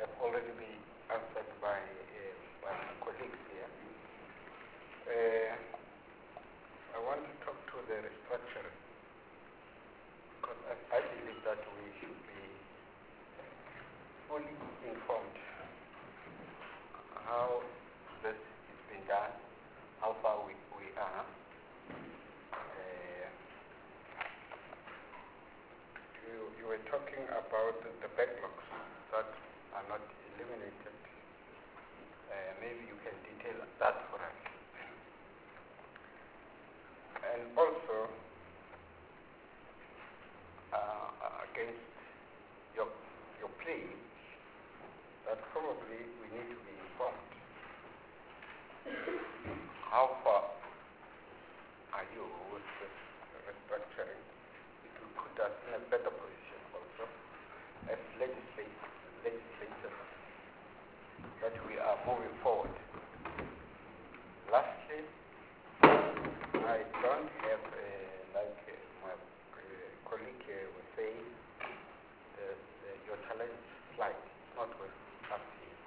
have already been answered by my colleagues here. I want to talk to the restructuring because I believe that we should be fully informed how this is being done, how far we are. You were talking about the backlogs that are not eliminated. Maybe you can detail that for us. And also, against your plea that probably we need to be informed. How far are you with this restructuring? It will put us in a better position also as legislators that we are moving forward. Lastly, I don't have, like my colleague was saying, your challenge slide is not with us here.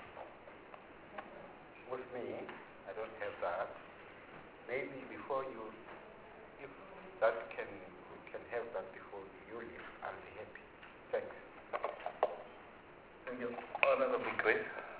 With me, I don't have that. Maybe before you, if that we can have that before you leave, I'll be happy. Thanks. Thank you. Oh, that would be great.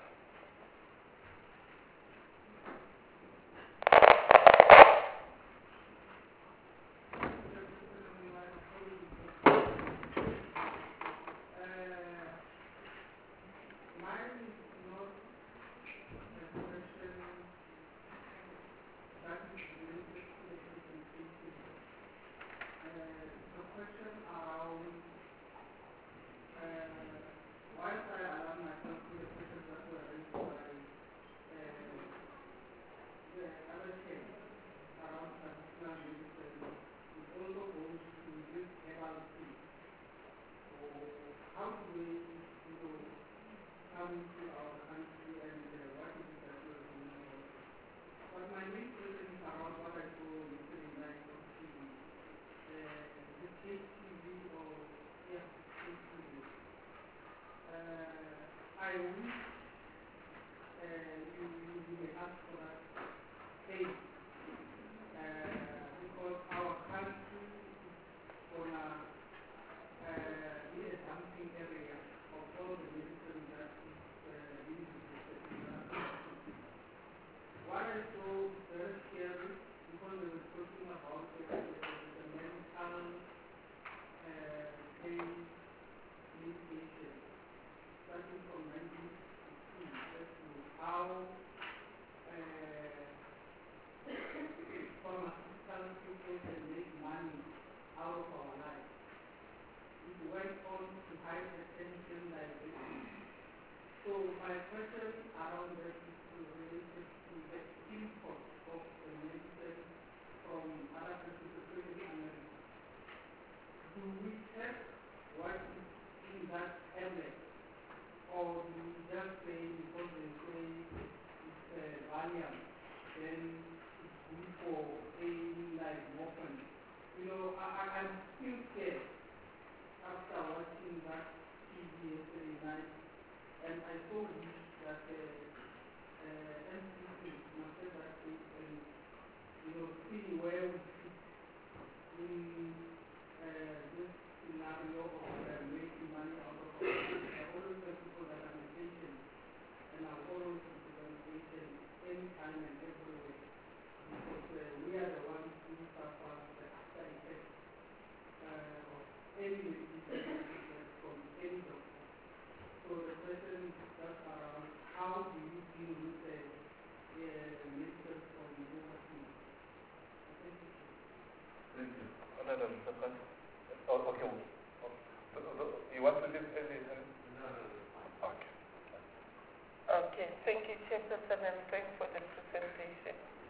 Okay, thank you, Chairperson, and thanks for the presentation.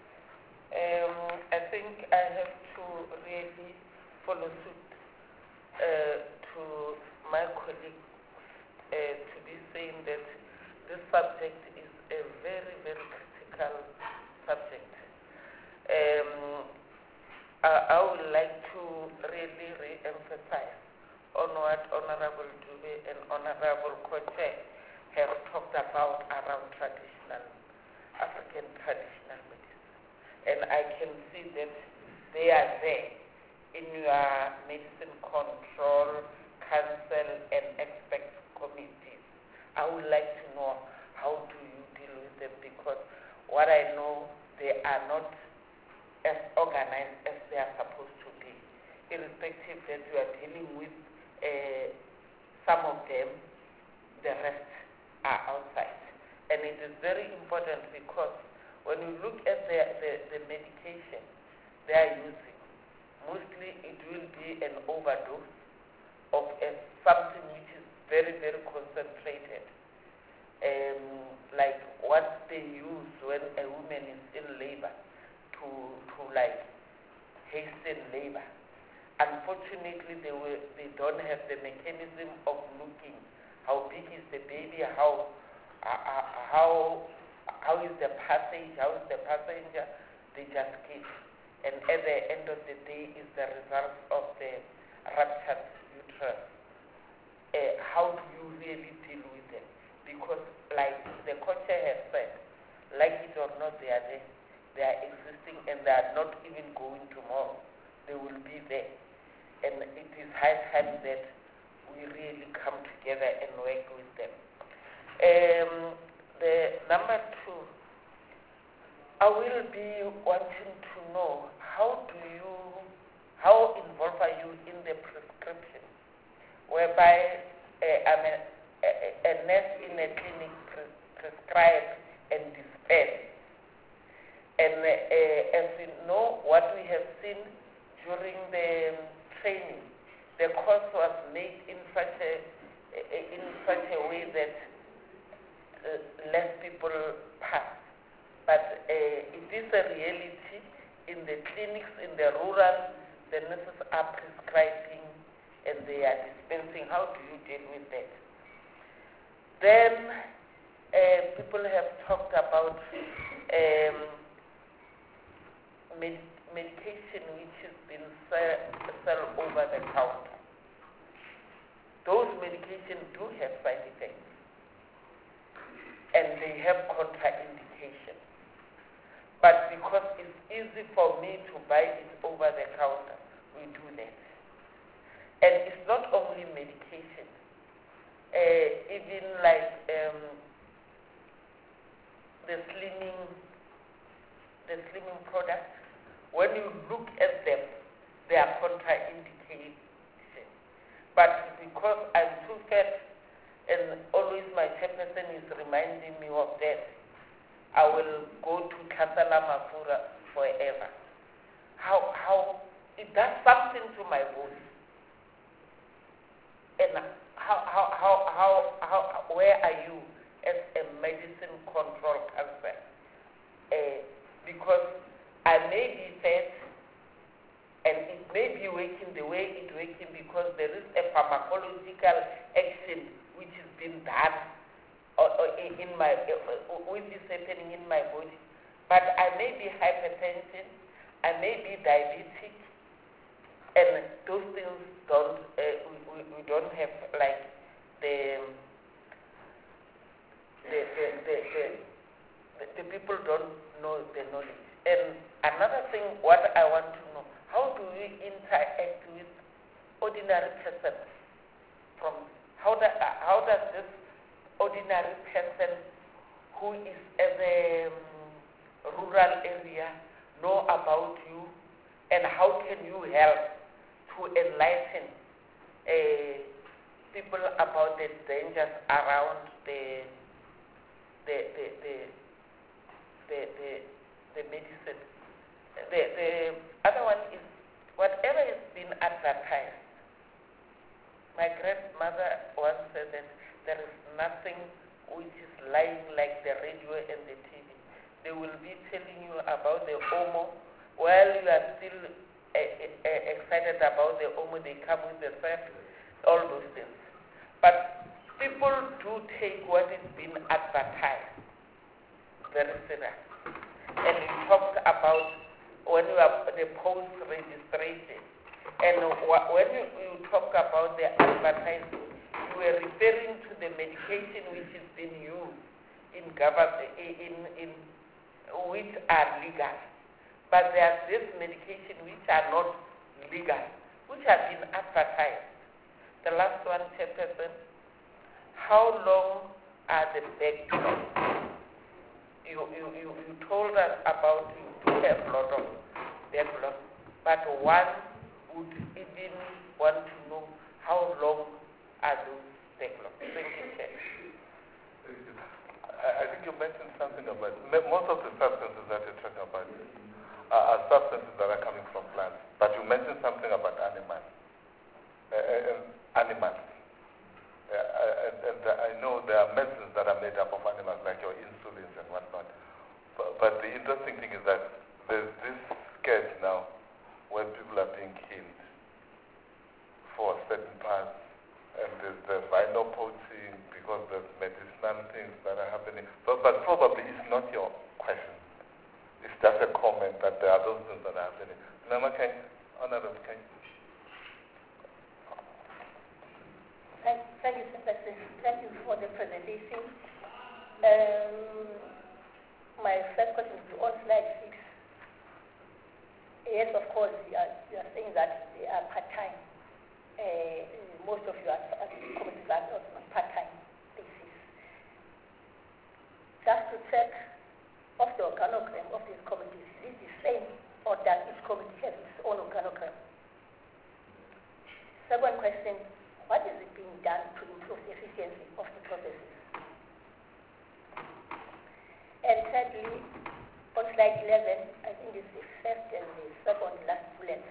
I think I have to really follow suit to my colleague to be saying that this subject is a very, very critical subject. I would like to really re-emphasize on what Honorable Dube and Honorable Koche have talked about around African traditional medicine. And I can see that they are there in your medicine control, council, and expert committees. I would like to know how do you deal with them, because what I know, they are not as organized as they are supposed to be, irrespective that you are dealing with some of them, the rest are outside. And it is very important, because when you look at the medication they are using, mostly it will be an overdose of something which is very, very concentrated, like what they use when a woman is in labor to like hasten labor. Unfortunately, they don't have the mechanism of looking how big is the baby, how is the passage, how is the passenger. They just give, and at the end of the day is the result of the ruptured uterus. How do you really deal with them? Because like the co-chair has said, like it or not, they are there. They are existing, and they are not even going tomorrow. They will be there. And it is high time that we really come together and work with them. The number two, I will be wanting to know how involved are you in the prescription, whereby a nurse in a clinic prescribe and dispense. And as we know, what we have seen during the training, the course was made in such a way that less people pass. But it is a reality in the clinics, in the rural, the nurses are prescribing and they are dispensing. How do you deal with that? Then people have talked about medication which has been sold over the counter. Those medications do have side effects, and they have contraindications. But because it's easy for me to buy it over the counter, we do that. And it's not only medication, even like the slimming products. When you look at them, they are contraindicated. But because I'm too fat, and always my chairperson is reminding me of that, I will go to Kasala Mafura forever. How it does something to my body. And how where are you as a medicine control person? Because I may be fat, and it may be working the way it's working because there is a pharmacological action which has been done in my, which is happening in my body. But I may be hypertension, I may be diabetic, and those things don't, we don't have like the people don't know the knowledge. And another thing, what I want to know, how do we interact with ordinary persons? From how does this ordinary person who is in a rural area know about you, and how can you help to enlighten people about the dangers around the medicine? The other one is whatever is being advertised. My grandmother once said that there is nothing which is lying like the radio and the TV. They will be telling you about the Omo. While you are still excited about the Omo, they come with the surf, all those things. But people do take what is being advertised very serious. And you talked about when you have the post-registration. And when you talk about the advertising, you were referring to the medication which is being used in which are legal. But there are these medications which are not legal, which have been advertised. The last one, Chairperson, how long are the backlogs? You told us about you do have a lot of backlogs, but one would even want to know how long are those backlogs. Thank you, Chair. I think you mentioned something about, most of the substances that you're talking about are substances that are coming from plants, but you mentioned something about animals. And I know there are medicines that are made up of animals, like your insulins and whatnot. But the interesting thing is that there's this case now where people are being killed for certain parts, and there's the rhino poaching because there's medicinal things that are happening. But probably it's not your question. It's just a comment that there are those things that are happening. Honorable Ken. Thank you, Sir President. Thank you for the presentation. My first question is on slide 6. Yes, of course, you are saying that they are part-time. Most of you are committees are on part-time basis. Just to check of the organogram of these committees, is it the same or does each committee have its own organogram? Second question, what is it being done to improve the efficiency of the processes? And thirdly, on slide 11, I think it's the first and the second last bullet.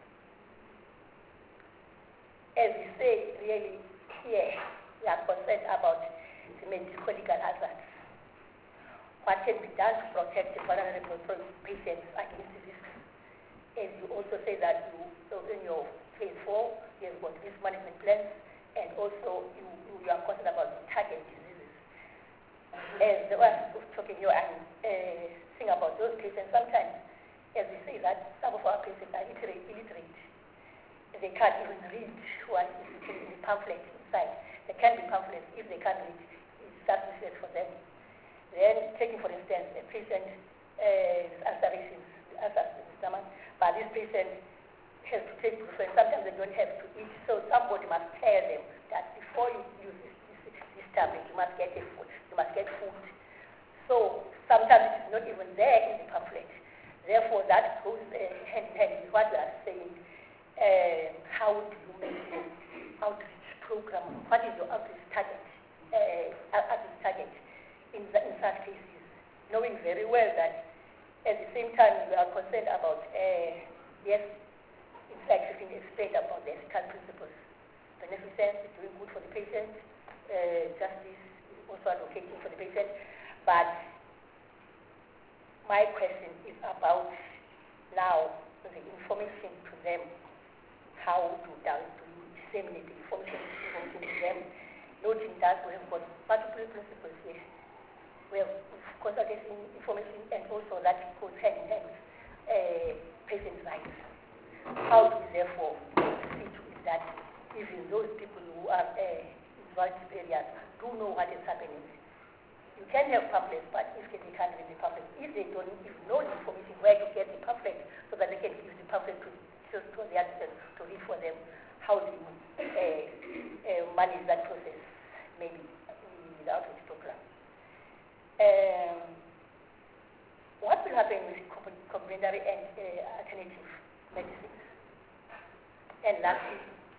As we say, really, here, we are concerned about the medical legal hazards. What can be done to protect the vulnerable patients against this? As you also say that in your phase 4, you have got risk management plans, and also you are concerned about the target diseases. As the one was talking, you are saying about those patients, sometimes, as we say that some of our patients are illiterate. They can't even read what is in the pamphlet inside. There can be pamphlets. If they can't read, it's just useless for them. Then, taking for instance, a patient ulcerations, stomach, but this patient has to take brufen. Sometimes they don't have to eat, so somebody must tell them that before you use this tablet, you must get food. You must get food. So sometimes it's not even there in the pamphlet. Therefore, that goes hand in hand with what you are saying. How do you maintain outreach program? What is your outreach target? In such cases, knowing very well that at the same time we are concerned about yes, it's like you explained about the ethical principles. Beneficence is doing good for the patient, justice is also advocating for the patient. But my question is about now the information to them. How to disseminate the information to them, noting that we have got particular principles here. We have consultation information and also that goes hand in hand with patient rights. How do we therefore see to it that even those people who are in vulnerable areas do know what is happening? You can have pamphlets, but if they can't read the pamphlet, if they don't even know the information where to get the pamphlet so that they can give the pamphlet to the assistant to read for them, how do you manage that process, maybe with the outreach program? What will happen with complementary and alternative medicines? And lastly,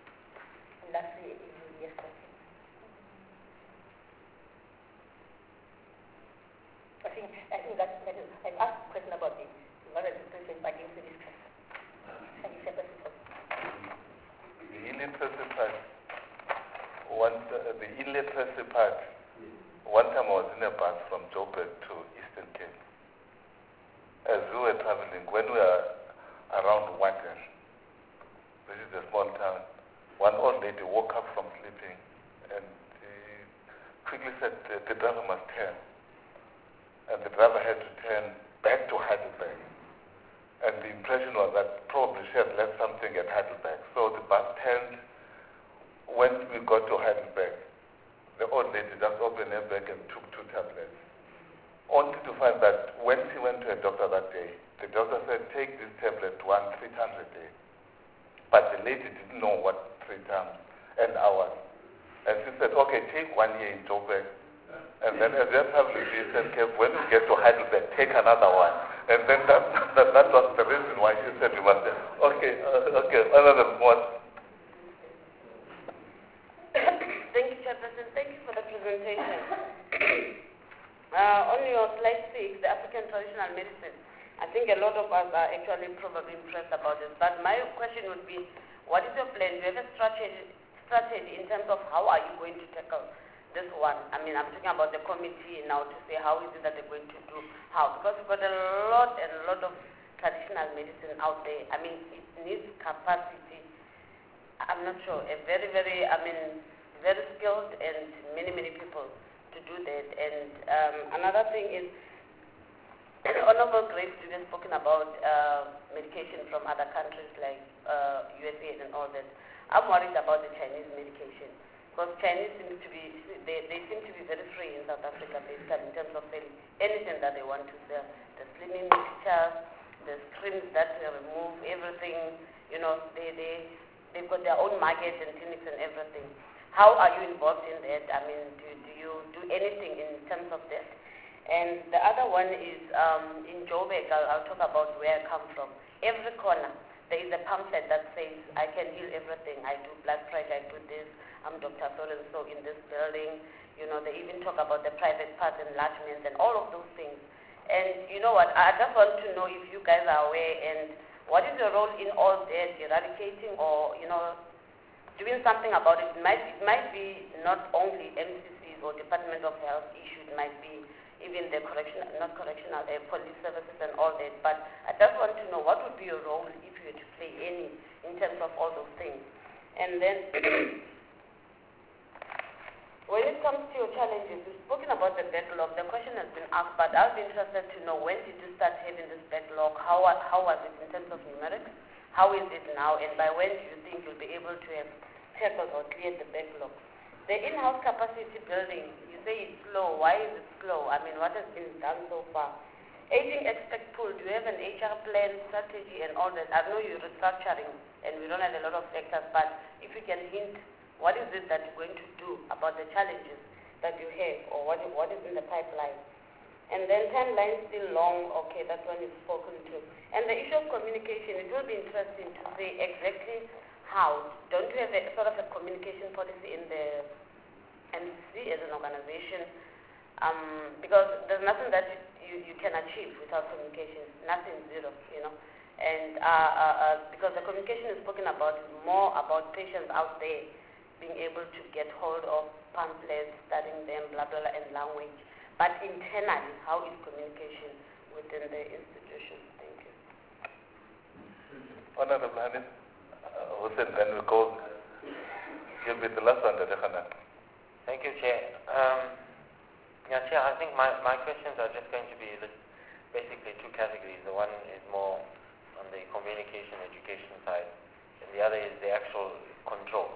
yes, question. I think that I asked a question about the vulnerable patient against the risk. The illiteracy part, one time I was in a bus from Joburg to Eastern Cape. As we were traveling, when we were around Water, this is a small town, one old lady woke up from sleeping and quickly said the driver must turn. And the driver had to turn back to Heidelberg. And the impression was that probably she had left something at Heidelberg. So the bus turned when we got to Heidelberg, the old lady just opened her bag and took 2 tablets. Only to find that when she went to a doctor that day, the doctor said, take this tablet 3 times a day. But the lady didn't know what 3 times an hour. And she said, okay, take 1 year in Joburg. And then as that time she said, okay, when we get to Heidelberg, take another one. And then that was the reason why she said we must there. Okay, another one. Thank you, Chairperson. Thank you for the presentation. On your slide 6, the African traditional medicine, I think a lot of us are actually probably impressed about this. But my question would be, what is your plan? Do you have a strategy in terms of how are you going to tackle this one? I mean, I'm talking about the committee now to say how is it that they're going to do how? Because we've got a lot of traditional medicine out there. I mean, it needs capacity. I'm not sure. Very skilled and many people to do that. And another thing is, Honorable Grace has spoken about medication from other countries like USA and all that. I'm worried about the Chinese medication because Chinese seem to be very free in South Africa basically in terms of selling anything that they want to sell. The slimming mixture, the creams that remove everything. You know, they've got their own market and clinics and everything. How are you involved in that? I mean, do you do anything in terms of that? And the other one is in Joburg. I'll talk about where I come from. Every corner, there is a pamphlet that says, I can heal everything. I do blood pressure, I do this. I'm Dr. So-and-so in this building. You know, they even talk about the private parts enlargements and all of those things. And you know what, I just want to know if you guys are aware and what is your role in all that, eradicating or, you know, doing something about it. It might be not only MCCs or Department of Health issue, it might be even the police services and all that. But I just want to know what would be your role if you were to play any in terms of all those things. And then when it comes to your challenges, we've spoken about the backlog. The question has been asked, but I'll be interested to know when did you start having this backlog? How was it in terms of numerics? How is it now? And by when do you think you'll be able to have tackled or cleared the backlog? The in-house capacity building, you say it's slow. Why is it slow? I mean, what has been done so far? Aging expect pool, do you have an HR plan, strategy, and all that? I know you're restructuring, and we don't have a lot of sectors, but if you can hint, what is it that you're going to do about the challenges that you have, or what is in the pipeline? And then timeline still long, okay, that one is spoken to. And the issue of communication, it will be interesting to say exactly how. Don't you have a sort of a communication policy in the MCC as an organization? Because there's nothing that you can achieve without communication. Nothing, zero, you know. And because the communication is spoken about is more about patients out there being able to get hold of pamphlets, studying them, blah, blah, blah, and language. But internally, how is communication within the institution? Thank you. Honorable Hanif, Hussein, then we go. You'll be the last one, Dr. Thank you, Chair. Chair, I think my questions are just going to be basically 2 categories. The one is more on the communication education side, and the other is the actual control.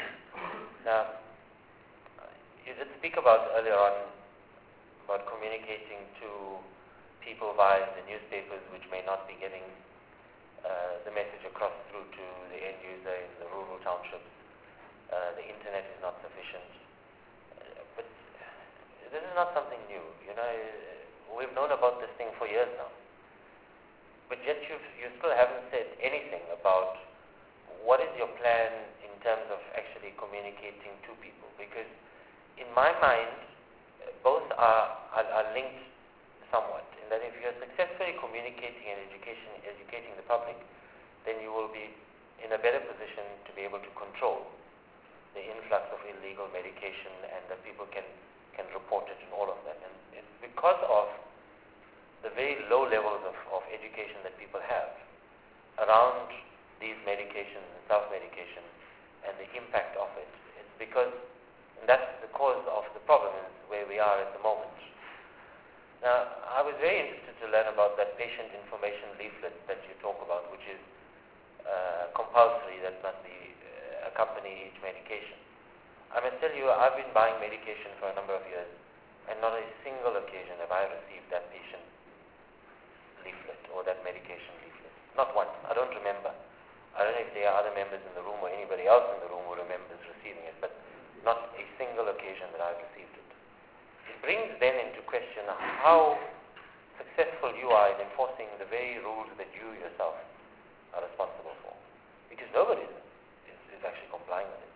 Now, you did speak about earlier on about communicating to people via the newspapers which may not be getting the message across through to the end user in the rural townships. The internet is not sufficient. But this is not something new. You know, we've known about this thing for years now. But yet you still haven't said anything about what is your plan in terms of actually communicating to people. Because in my mind, both are linked somewhat, in that if you're successfully communicating and educating the public, then you will be in a better position to be able to control the influx of illegal medication, and that people can report it and all of that. And it's because of the very low levels of education that people have around these medications and self-medication and the impact of it. It's because that's the cause of the problem is where we are at the moment. Now, I was very interested to learn about that patient information leaflet that you talk about, which is compulsory, that must be accompany each medication. I must tell you, I've been buying medication for a number of years, and not a single occasion have I received that patient leaflet or that medication leaflet. Not once. I don't remember. I don't know if there are other members in the room or anybody else in the room who remembers receiving it, but not a single occasion that I've received it. It brings then into question how successful you are in enforcing the very rules that you yourself are responsible for, because nobody is actually complying with it.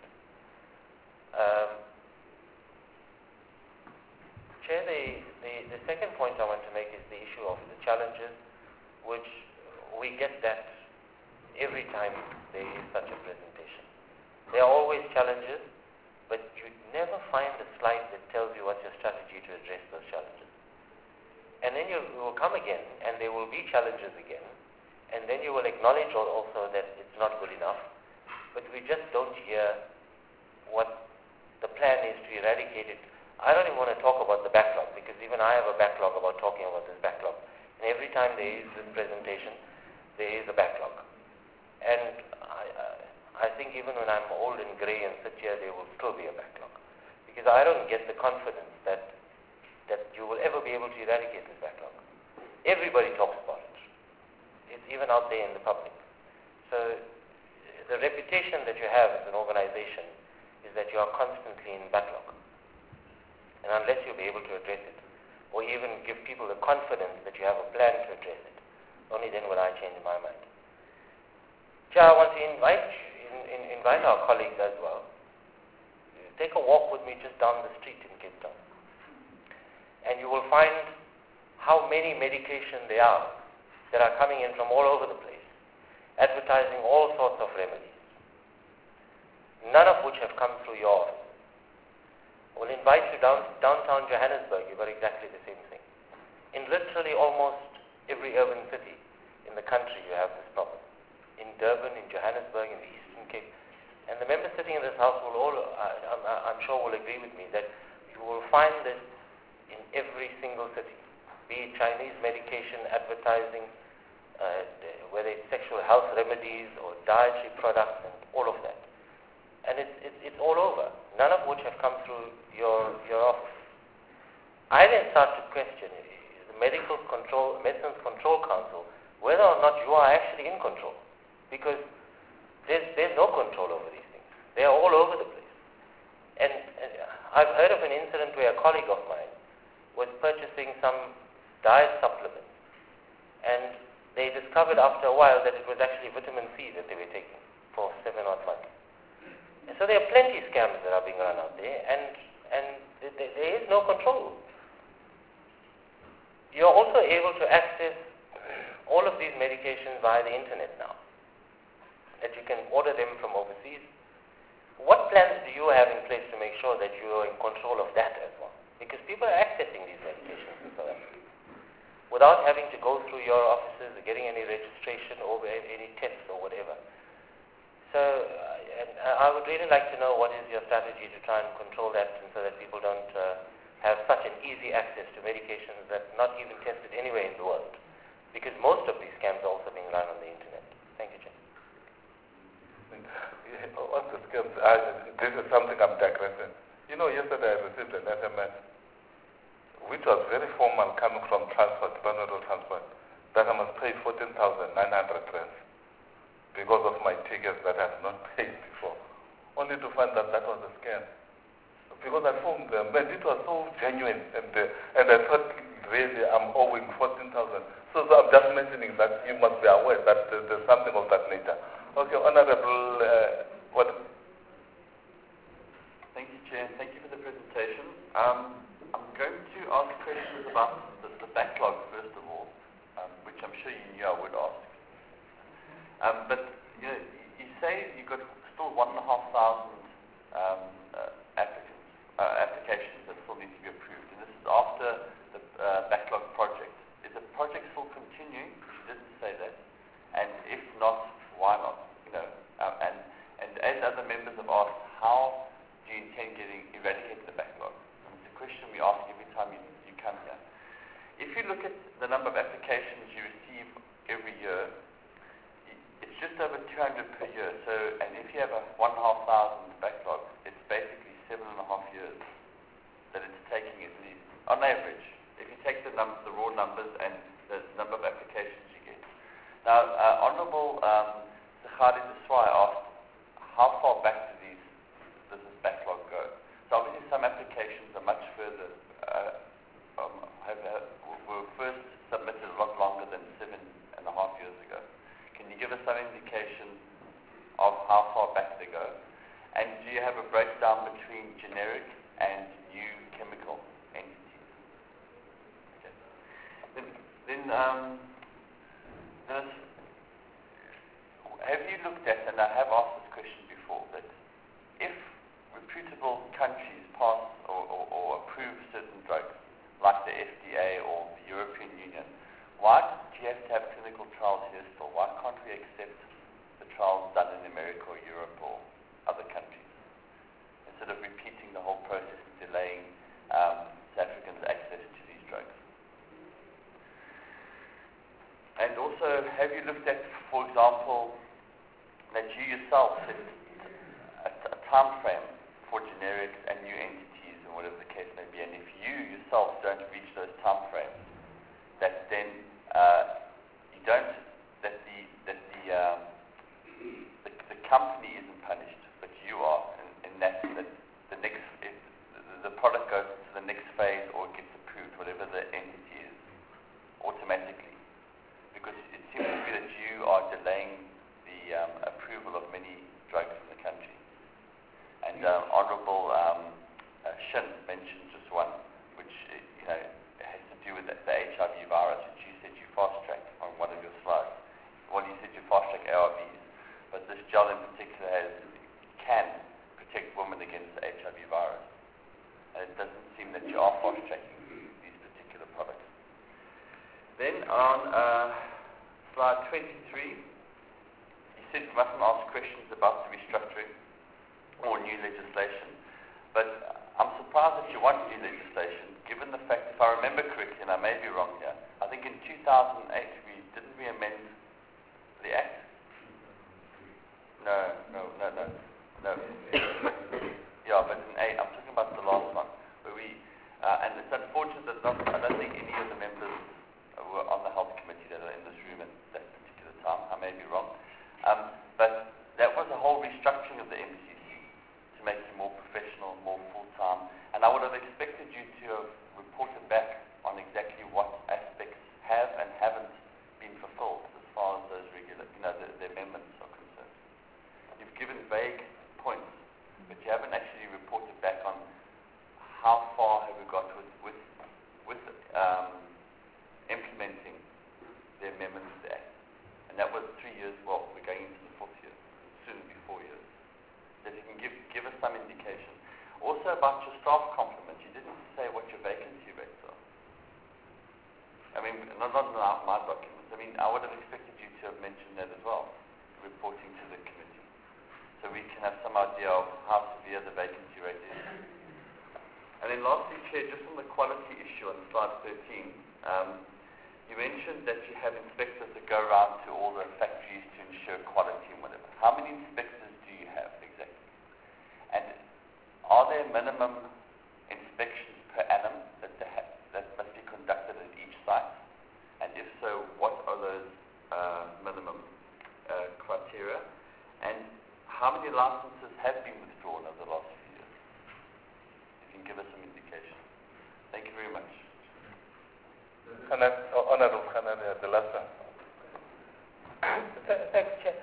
Chair, the second point I want to make is the issue of the challenges, which we get that every time there is such a presentation. There are always challenges, but you never find a slide that tells you what's your strategy to address those challenges. And then you will come again, and there will be challenges again, and then you will acknowledge also that it's not good enough, but we just don't hear what the plan is to eradicate it. I don't even want to talk about the backlog, because even I have a backlog about talking about this backlog. And every time there is this presentation, there is a backlog. And I think even when I'm old and grey and sit here, there will still be a backlog. Because I don't get the confidence that you will ever be able to eradicate this backlog. Everybody talks about it. It's even out there in the public. So the reputation that you have as an organization is that you are constantly in backlog. And unless you'll be able to address it, or even give people the confidence that you have a plan to address it, only then will I change my mind. Chair, I want to invite our colleagues as well. Take a walk with me just down the street in Cape Town. And you will find how many medications there are that are coming in from all over the place, advertising all sorts of remedies, none of which have come through your office. We'll invite you downtown Johannesburg, you've got exactly the same thing. In literally almost every urban city in the country you have this problem. In Durban, in Johannesburg, in the Eastern Cape. And the members sitting in this house will all, I'm sure will agree with me that you will find this in every single city. Be it Chinese medication advertising, whether it's sexual health remedies or dietary products and all of that. And it's all over, none of which have come through your office. I then start to question the Medicines Control Council whether or not you are actually in control, because there's no control over these things. They are all over the place. And I've heard of an incident where a colleague of mine was purchasing some diet supplements, and they discovered after a while that it was actually vitamin C that they were taking for 7 odd months. And so there are plenty of scams that are being run out there, and there is no control. You're also able to access all of these medications via the internet now, that you can order them from overseas. What plans do you have in place to make sure that you are in control of that as well? Because people are accessing these medications in South Africa without having to go through your offices or getting any registration or any tests or whatever. So I would really like to know what is your strategy to try and control that, and so that people don't have such an easy access to medications that are not even tested anywhere in the world. Because most of these scams are also being run on the internet. Thank you, Chair. On the scams, this is something I'm digressing. You know, yesterday I received an SMS, which was very formal, coming from Transport, Department of Transport, that I must pay 14,900 rands because of my tickets that I have not paid before, only to find that that was a scam. Because I phoned them, and it was so genuine, and I thought, really, I'm owing 14,000. So I'm just mentioning that you must be aware that there's something of that nature. Okay, Honorable, what? Thank you, Chair. Thank you for the presentation. I'm going to ask questions about the backlog, first of all, which I'm sure you knew I would ask. But you know, you say you've got still 1,500 applications that still need to be approved, and this is after the backlog project. Is the project still continuing? You didn't say that, and if not, why not? You know, and as other members have asked, how do you intend eradicating the backlog? It's a question we ask every time you come here. If you look at the number of applications you receive every year, it's just over 200 per year. So, and if you have a 1,500 backlog, it's basically 7.5 years that it's taking at least, on average, if you take the raw numbers and the number of applications you get. Now, Honourable Zakhari Deswai asked, how far back does this backlog go? So obviously some applications are much further, were first submitted a lot longer than 7.5 years ago. Can you give us some indication of how far back they go? And do you have a breakdown between generic and new chemical entities? Okay. Then have you looked at, and I have asked this question before, that if reputable countries pass or approve certain drugs, like the FDA or the European Union, why do you have to have clinical trials here still? Why can't we accept the trials done in America or Europe or other countries, instead of repeating the whole process and delaying South Africans' access to these drugs? And also, have you looked at, for example, that you yourself set a time frame for generics and new entities and whatever the case may be, and if you yourself don't reach those time frames, that then you don't, that the company isn't punished, but you are, and that the next, if the product goes to the next phase or it gets approved, whatever the entity is, automatically, because it seems to be that you are delaying the approval of many drugs in the country. And Honourable Shin mentioned just one, which has to do with the HIV virus, which you said you fast-tracked on one of your slides. Well, you said you fast-track ARVs, but this gel in particular can protect women against the HIV virus. And it doesn't seem that you are fast-tracking these particular products. Then on slide 23, you said we mustn't ask questions about the restructuring or new legislation, but I'm surprised that you want new legislation, given the fact, if I remember correctly, and I may be wrong here, I think in 2008 didn't we amend the Act? No. Yeah, but in 8, I'm talking about the last one, where we, and it's unfortunate that I don't think any of the members were on the health committee that are in this room at that particular time. I may be wrong. But that was a whole restructuring of the MCC to make it more professional, more full-time. And I would have expected you to have reported back on exactly what aspects have and haven't been fulfilled as far as those regular, the amendments are concerned. You've given vague points, but you haven't actually reported back on how far have we got with implementing the amendments to the Act. And that was 3 years, well, we're going into the 4th year, soon be 4 years. So if you can give us some indication. Also about your staff complement, you didn't say what your vacancy rates are. I mean, not in my documents. I mean, I would have expected you to have mentioned that as well, reporting to the committee, so we can have some idea of how severe the vacancy rate is. And then lastly, Chair, just on the quality issue on slide 13, you mentioned that you have inspectors that go around to all the factories to ensure quality and whatever. How many inspectors do you have exactly? And are there minimum inspections per annum that must be conducted at each site? And if so, what are those minimum criteria? And how many licenses have been withdrawn over the last few years? If you can give us some indication. Thank you very much. Honourable Khanani, the last one. Thanks, Chair.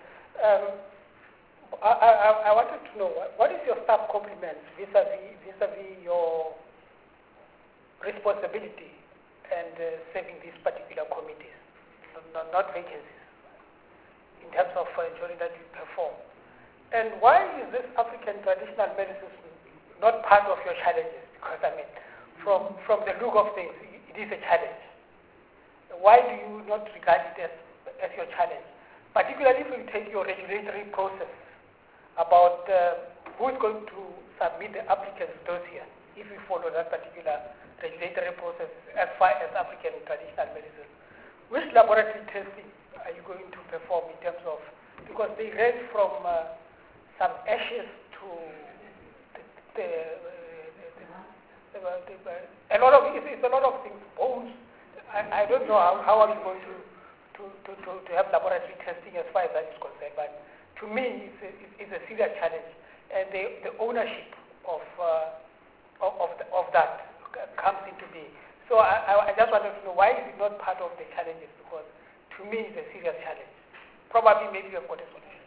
I wanted to know, what is your staff complement vis-a-vis your responsibility and serving these particular committees, not vacancies, in terms of ensuring that you perform? And why is this African traditional medicine not part of your challenges? Because, I mean, from the look of things, it is a challenge. Why do you not regard it as your challenge? Particularly if you take your regulatory process about who is going to submit the applicant's dossier, if you follow that particular regulatory process as far as African traditional medicine. Which laboratory testing are you going to perform in terms of, because they range from some ashes to a lot of it's a lot of things. Bones. I don't know how are you going to have laboratory testing as far as that is concerned. But to me, it's a serious challenge, and the ownership of that comes into being. So I just wanted to know, why is it not part of the challenges? Because to me, it's a serious challenge. Probably maybe you've got a solution.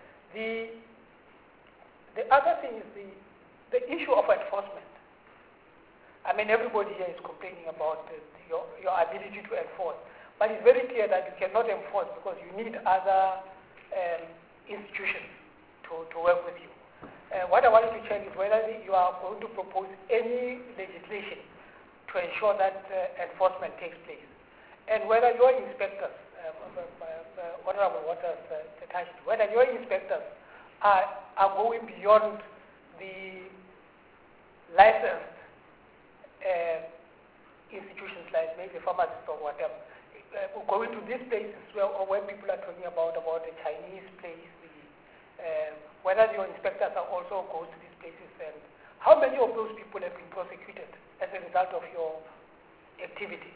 The other thing is the issue of enforcement. I mean, everybody here is complaining about your ability to enforce. But it's very clear that you cannot enforce because you need other institutions to work with you. What I wanted to check is whether you are going to propose any legislation to ensure that enforcement takes place, and whether your inspectors, Honorable Waters touched, whether your inspectors are going beyond the licensed institutions like maybe pharmacists or whatever, going to these places where people are talking about the Chinese place, whether your inspectors are also going to these places, and how many of those people have been prosecuted as a result of your activity?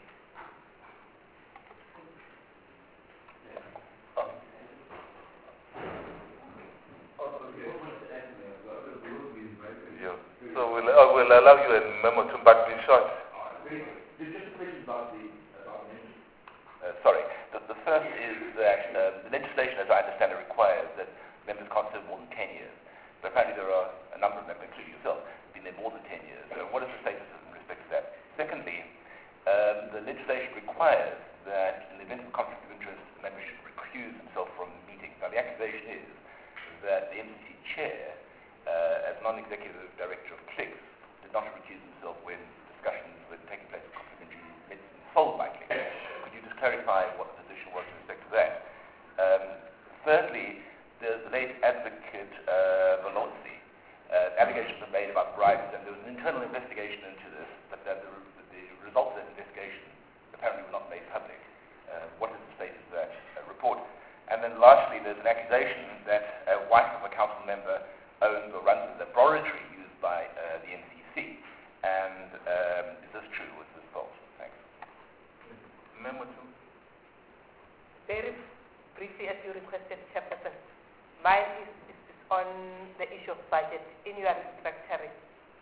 So we'll allow you a memo to back be short. Just a question about the sorry. The first is that the legislation, as I understand it, requires that members can't serve more than 10 years. But apparently there are a number of members, including yourself, who've been there more than 10 years. So what is the status in respect to that? Secondly, the legislation requires that in the event of a conflict of interest, the member should recuse himself from meetings. Now the accusation is that the MCC chair, as non-executive director of CLICS, did not recuse himself when discussions were taking place with complementary medicine sold by CLICS. Could you just clarify what the position was with respect to that? Thirdly, the late advocate Volosi, allegations were made about bribes, and there was an internal investigation into this, but the results of that investigation apparently were not made public. What is the status of that report? And then lastly, there's an accusation that a wife of a council member owns or runs a laboratory used by the NCC. And is this true? Is this false? Thanks. Memo 2. Very briefly, as you requested, Chairperson, mine is on the issue of budget in your restructuring.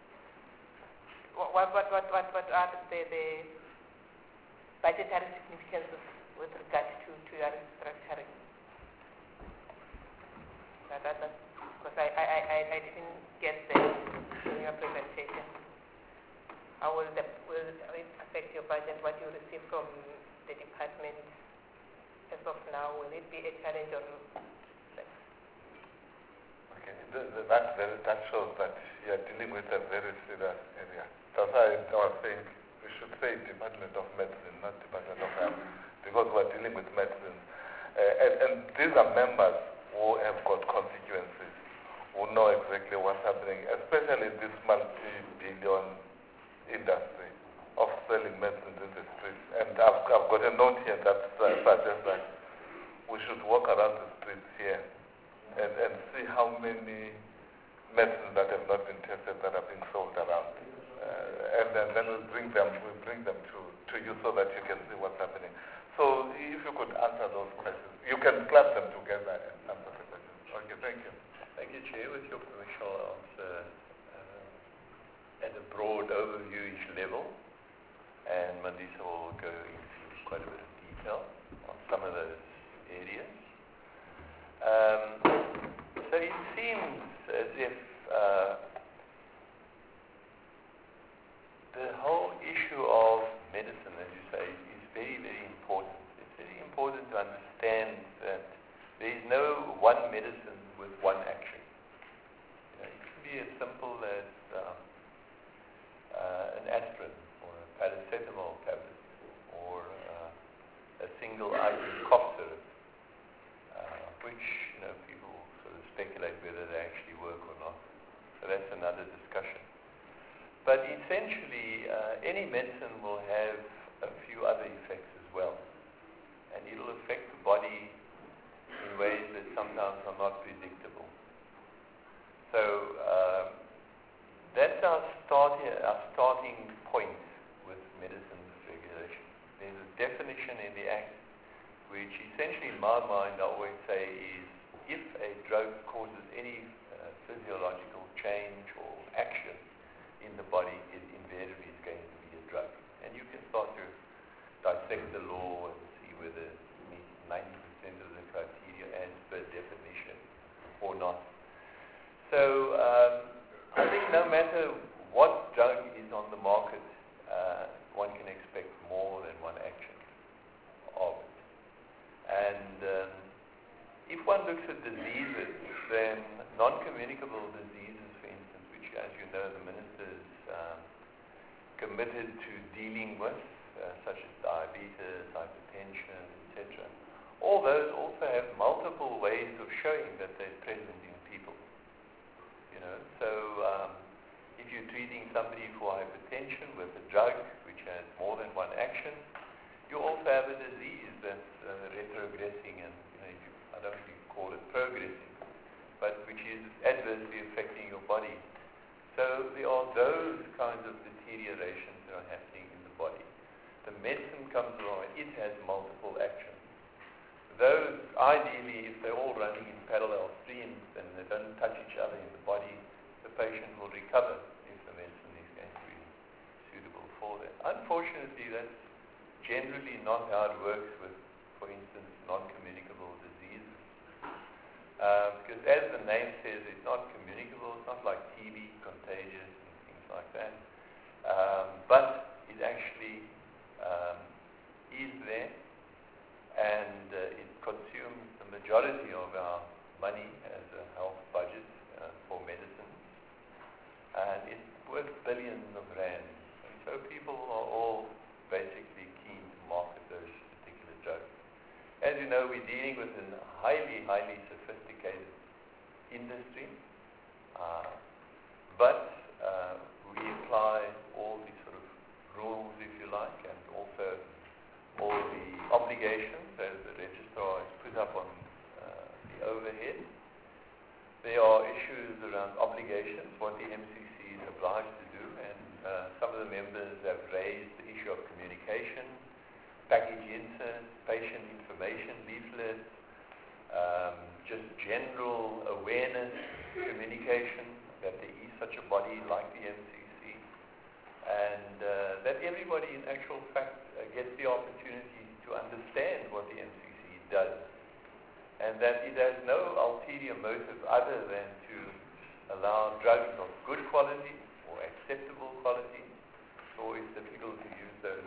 What are the budgetary significances with regard to your restructuring? Because I didn't get that in your presentation. How will it affect your budget, what you receive from the department as of now? Will it be a challenge or not? Okay, that shows that you are dealing with a very serious area. That's why I was saying we should say Department of Medicine, not Department of Health, because we're dealing with medicine. And these are members who have got constituencies, who know exactly what's happening, especially this multi-billion industry of selling medicines in the streets. And I've got a note here that suggests that we should walk around the streets here and see how many medicines that have not been tested that are being sold around. And then we bring them to you so that you can see what's happening. So if you could answer those questions, you can club them together and answer the questions. Okay, thank you. Thank you, Chair. With your permission, I'll answer at a broad overview-ish level, and Mandisa will go into quite a bit of detail on some of those areas. So it seems as if the whole issue of medicine, as you say, is very, very important. It's very important to understand that there is no one medicine with one action. It can be as simple as an aspirin or a paracetamol tablet or a single item cough syrup, which people sort of speculate whether they actually work or not. So that's another discussion. But essentially, any medicine will have a few other effects as well. And it'll affect the body in ways that sometimes are not predictable. So that our starting point with medicines regulation. There's a definition in the Act which essentially in my mind I always say is if a drug causes any physiological change or action in the body, it invariably is going to be a drug. And you can start to dissect the law and see whether it meets 90% of the criteria as per definition or not. So I think no matter what drug is on the market, one can expect more than one action of it. And if one looks at diseases, then non-communicable diseases, for instance, which, as you know, the minister is committed to dealing with, such as diabetes, hypertension, etc. All those also have multiple ways of showing that they're present in people. You know, so if you're treating somebody for hypertension with a drug which has more than one action, you also have a disease that's retrogressing and, you know, I don't think you call it progressing, but which is adversely affecting your body. So there are those kinds of deteriorations that are happening in the body. The medicine comes along and it has multiple actions. Those, ideally, if they're all running in parallel streams and they don't touch each other in the body, the patient will recover if the medicine is going to be suitable for that. Unfortunately, that's generally not how it works with, for instance, non-communicable diseases. Because as the name says, it's not communicable, it's not like TB, contagious, and things like that. But it actually is there, and it consumes the majority of our money as a health budget for medicine. And it's worth billions of rands. And so people are all basically keen to market those particular drugs. As you know, we're dealing with a highly, highly sophisticated industry, but we apply all these sort of rules, if you like, and also all the obligations as the registrar has put up on the overhead. There are issues around obligations, what the MCC is obliged to do, and some of the members have raised the issue of communication, package inserts, patient information leaflets, just general awareness, communication, that there is such a body like the MCC, and that everybody in actual fact gets the opportunity to understand what the MCC does, and that it has no ulterior motive other than to allow drugs of good quality or acceptable quality. It's always difficult to use those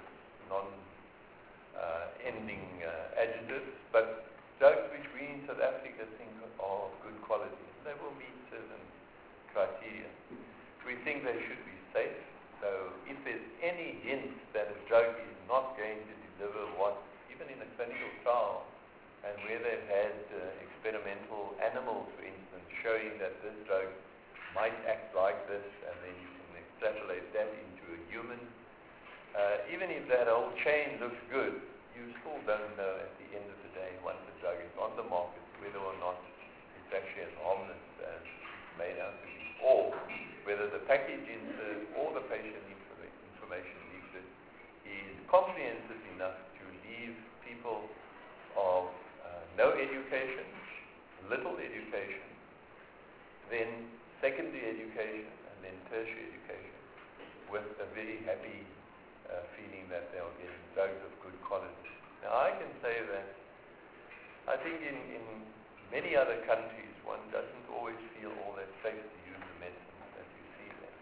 non-ending adjectives, but drugs which we in South Africa think are of good quality, they will meet certain criteria. We think they should be safe, so if there's any hint that a drug is not going to deliver what, even in a clinical trial, and where they've had experimental animals, for instance, showing that this drug might act like this, and then you can extrapolate that into a human. Even if that whole chain looks good, you still don't know at the end of the day, once the drug is on the market, whether or not it's actually as harmless as it's made out to be, or whether the package insert or the patient information leaflet is comprehensive enough to leave people of no education, little education, then secondary education, and then tertiary education, with a very happy feeling that they are getting drugs of good quality. Now I can say that I think in many other countries one doesn't always feel all that safe to use the medicines that you see there.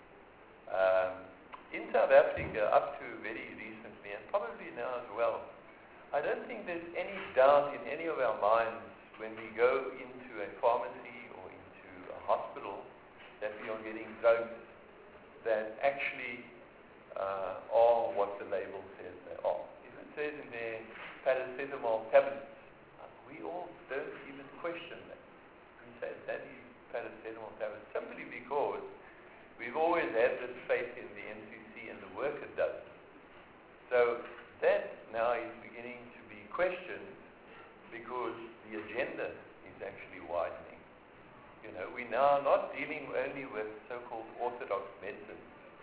In South Africa, up to very recently, and probably now as well, I don't think there's any doubt in any of our minds when we go into a pharmacy or into a hospital that we are getting drugs that actually are what the label says they are. If it says in there paracetamol tablets, we all don't even question that. We say that is paracetamol tablets simply because we've always had this faith in the MCC and the work it does. So that now is beginning to be questioned because the agenda is actually widening. We're now not dealing only with so-called orthodox medicines,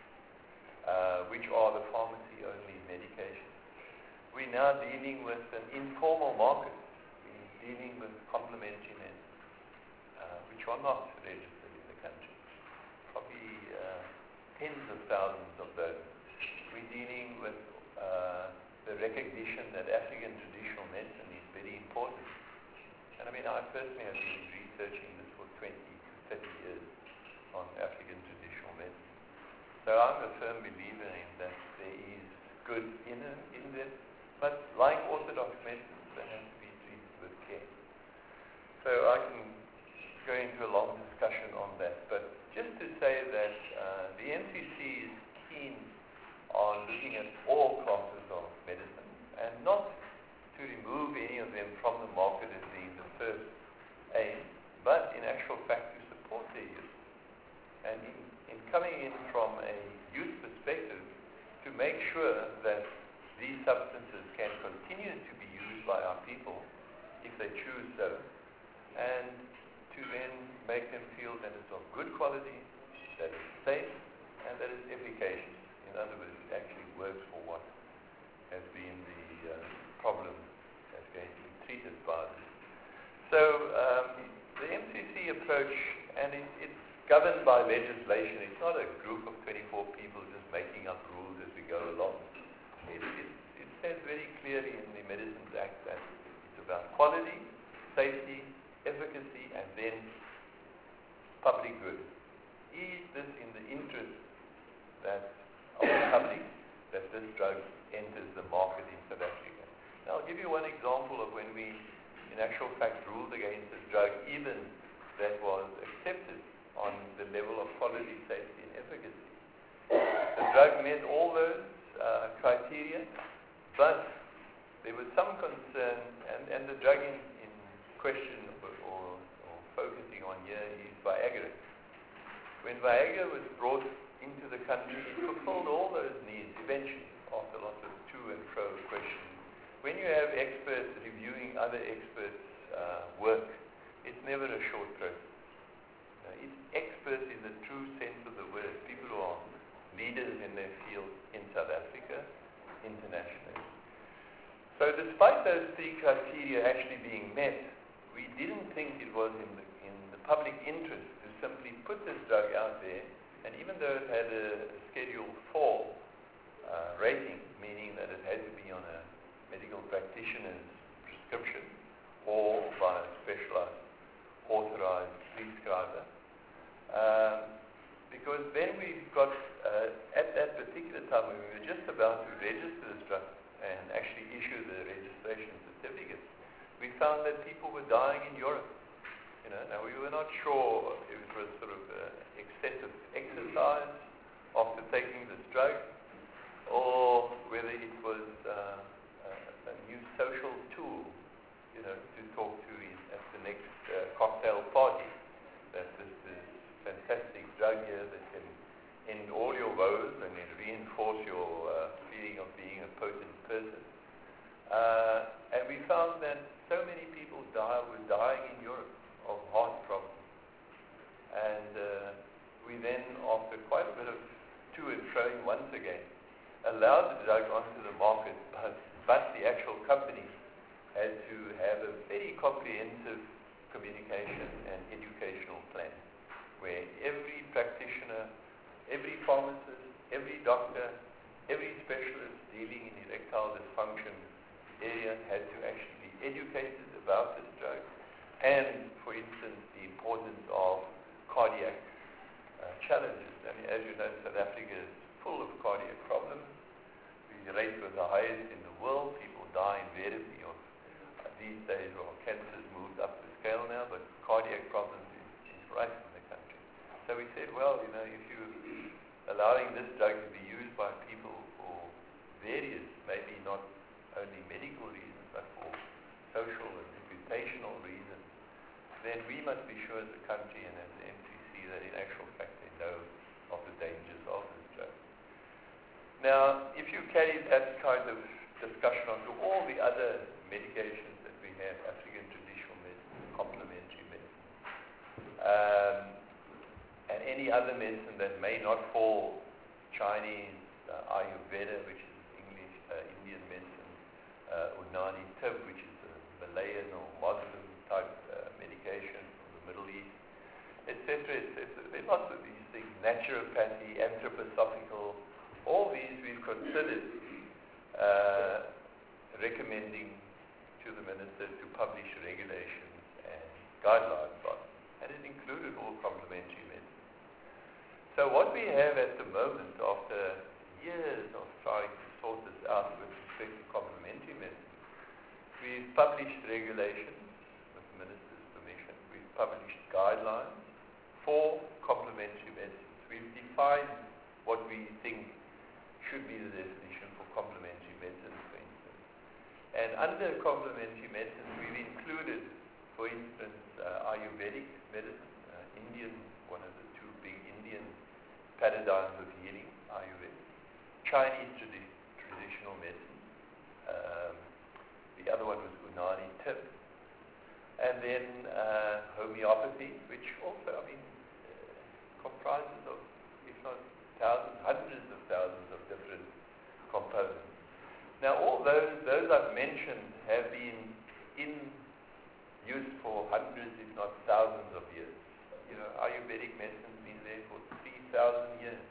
which are the pharmacy-only medications. We're now dealing with an informal market. We're dealing with complementary medicines, which are not registered in the country. Probably tens of thousands of those. We're dealing with the recognition that African traditional medicine is very important. And I personally have been researching this for 20 to 30 years on African traditional medicine. So I'm a firm believer in that there is good in this, but like orthodox medicines, they have to be treated with care. So I can go into a long discussion on that, but just to say that the MCC is keen on looking at all classes of medicine and not to remove any of them from the market as being the first aim, but in actual fact to support their use. And in coming in from a youth perspective, to make sure that these substances can continue to be used by our people if they choose so, and to then make them feel that it's of good quality, that it's safe, and that it's efficacious. In other words, it actually works for what has been the problem that's going to be treated by this. So the MCC approach, and it's governed by legislation. It's not a group of 24 people just making up rules as we go along. It says very clearly in the Medicines Act that it's about quality, safety, efficacy, and then public good. Is this in the interest that of the public that this drug enters the market in South Africa? Now, I'll give you one example of when we, in actual fact, ruled against this drug, even that was accepted on the level of quality, safety, and efficacy. The drug met all those criteria, but there was some concern, and the drug in question or focusing on here is Viagra. When Viagra was brought into the country, it fulfilled all those needs eventually, after lots of to and fro questions. When you have experts reviewing other experts' work, it's never a short process. It's experts in the true sense of the word, people who are leaders in their field in South Africa, internationally. So despite those three criteria actually being met, we didn't think it was in the public interest to simply put this drug out there. And even though it had a Schedule 4 rating, meaning that it had to be on a medical practitioner's prescription or by a specialized authorized prescriber, because then we got, at that particular time when we were just about to register this drug and actually issue the registration certificate, we found that people were dying in Europe. Now we were not sure if it was sort of excessive exercise after taking this drug, or whether it was a new social tool, to talk to at the next cocktail party, that this fantastic drug here that can end all your woes and then reinforce your feeling of being a potent person. And we found that so many people were dying in Europe of heart problems. And we then, after quite a bit of to and froing once again, allowed the drug onto the market, but the actual company had to have a very comprehensive communication and educational plan, where every practitioner, every pharmacist, every doctor, every specialist dealing in erectile dysfunction area had to actually be educated about this drug, and, for instance, the importance of cardiac challenges. I mean, as you know, South Africa is full of cardiac problems. The rate was the highest in the world. People die invariably of these days, or cancer's moved up the scale now, but cardiac problems is right in the country. So we said, well, if you're allowing this drug to be used by people for various, maybe not only medical reasons, but for social and reputational reasons, then we must be sure as a country and as the MCC that in actual fact they know of the dangers of this drug. Now, if you carry that kind of discussion onto all the other medications that we have, African traditional medicine, complementary medicine, and any other medicine that may not fall Chinese, Ayurveda, which is English, Indian medicine, Unani Tib, which is a Malayan or Muslim type medication from the Middle East, etc., etc. There are lots of these things, naturopathy, anthroposophical, all these we've considered recommending to the minister to publish regulations and guidelines on, and it included all complementary medicine. So what we have at the moment, after years of trying to sort this out with respect to complementary medicine, we've published regulations with the minister's permission. We've published guidelines for complementary medicines. We've defined what we think should be the definition for complementary medicine, for instance. And under complementary medicine, we've included, for instance, Ayurvedic medicine, Indian, one of the two big Indian paradigms of healing, Ayurveda, Chinese traditional medicine, the other one was Unani Tib, and then homeopathy, which also, comprises of, if not thousands, hundreds of thousands of different components. Now, all those I've mentioned have been in use for hundreds, if not thousands of years. Ayurvedic medicine's been there for 3,000 years.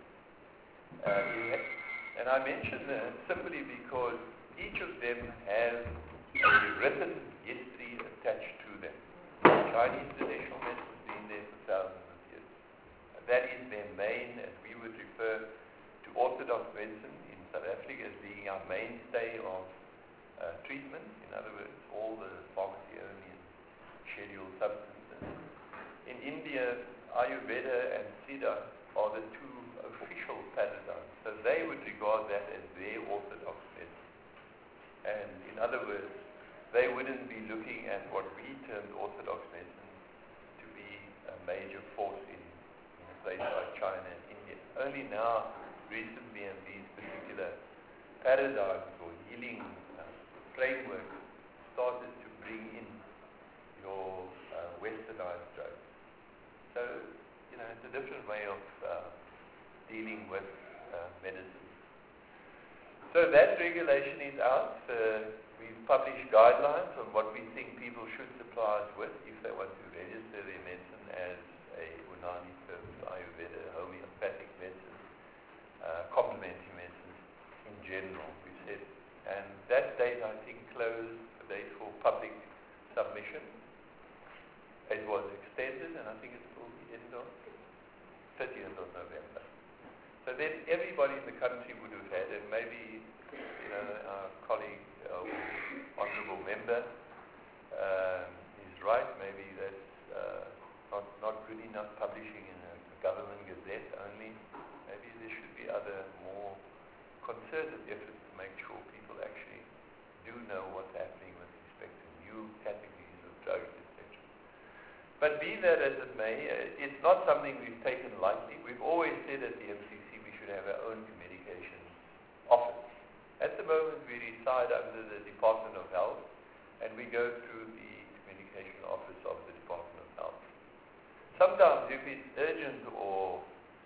And I mention that simply because each of them has a written history attached to them. Chinese traditional medicine's been there for thousands of years. That is their main, as we would refer to Orthodox medicine in South Africa as being our mainstay of treatment. In other words, all the pharmacy-only and scheduled substances. In India, Ayurveda and Siddha are the two official paradigms. So they would regard that as their Orthodox medicine. And in other words, they wouldn't be looking at what we termed Orthodox medicine to be a major force in a place like China and India. Only now, recently, have these particular paradigms or healing frameworks started to bring in your westernized drugs. So, it's a different way of dealing with medicine. So that regulation is out. We've published guidelines on what we think people should supply us with if they want to register their medicine as a Unani Tib, Ayurveda, homeopathic medicine, complementary medicine in general, we said. And that date, I think, closed the date for public submission. It was extended, and I think it's till the end of 30th of November. So then everybody in the country would have had, and maybe, our colleague, honourable member, is right. Maybe that's not good enough publishing in a government gazette only. Maybe there should be other more concerted efforts to make sure people actually do know what's happening with respect to new categories of drugs, etc. But be that as it may, it's not something we've taken lightly. We've always said at the MCC we should have our own communications office. At the moment, we reside under the Department of Health, and we go through the communication office of the Department of Health. Sometimes, if it's urgent or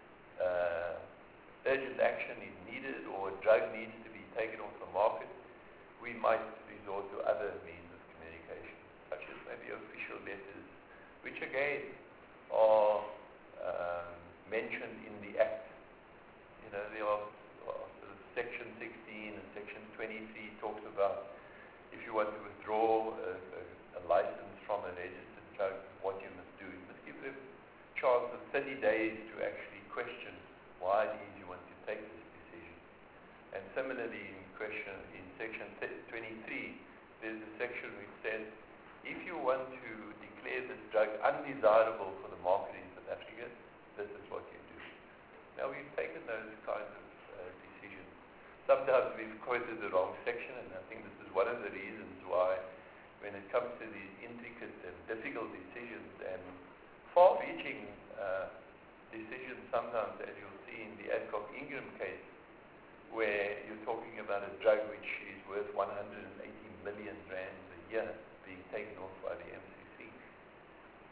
urgent action is needed or a drug needs to be taken off the market, we might resort to other means of communication, such as maybe official letters, which again are mentioned in the Act. There are Section 16 and Section 23 talks about if you want to withdraw a license from a registered drug, what you must do. You must give them a chance of 30 days to actually question why it is you want to take this decision. And similarly, in Section 23, there's a section which says if you want to declare this drug undesirable for the market in South Africa, this is what you do. Now, we've taken those kinds of decisions. Sometimes we've quoted the wrong section, and I think this is one of the reasons why when it comes to these intricate and difficult decisions and far-reaching decisions, sometimes, as you'll see in the Adcock Ingram case, where you're talking about a drug which is worth 180 million rands a year being taken off by the MCC.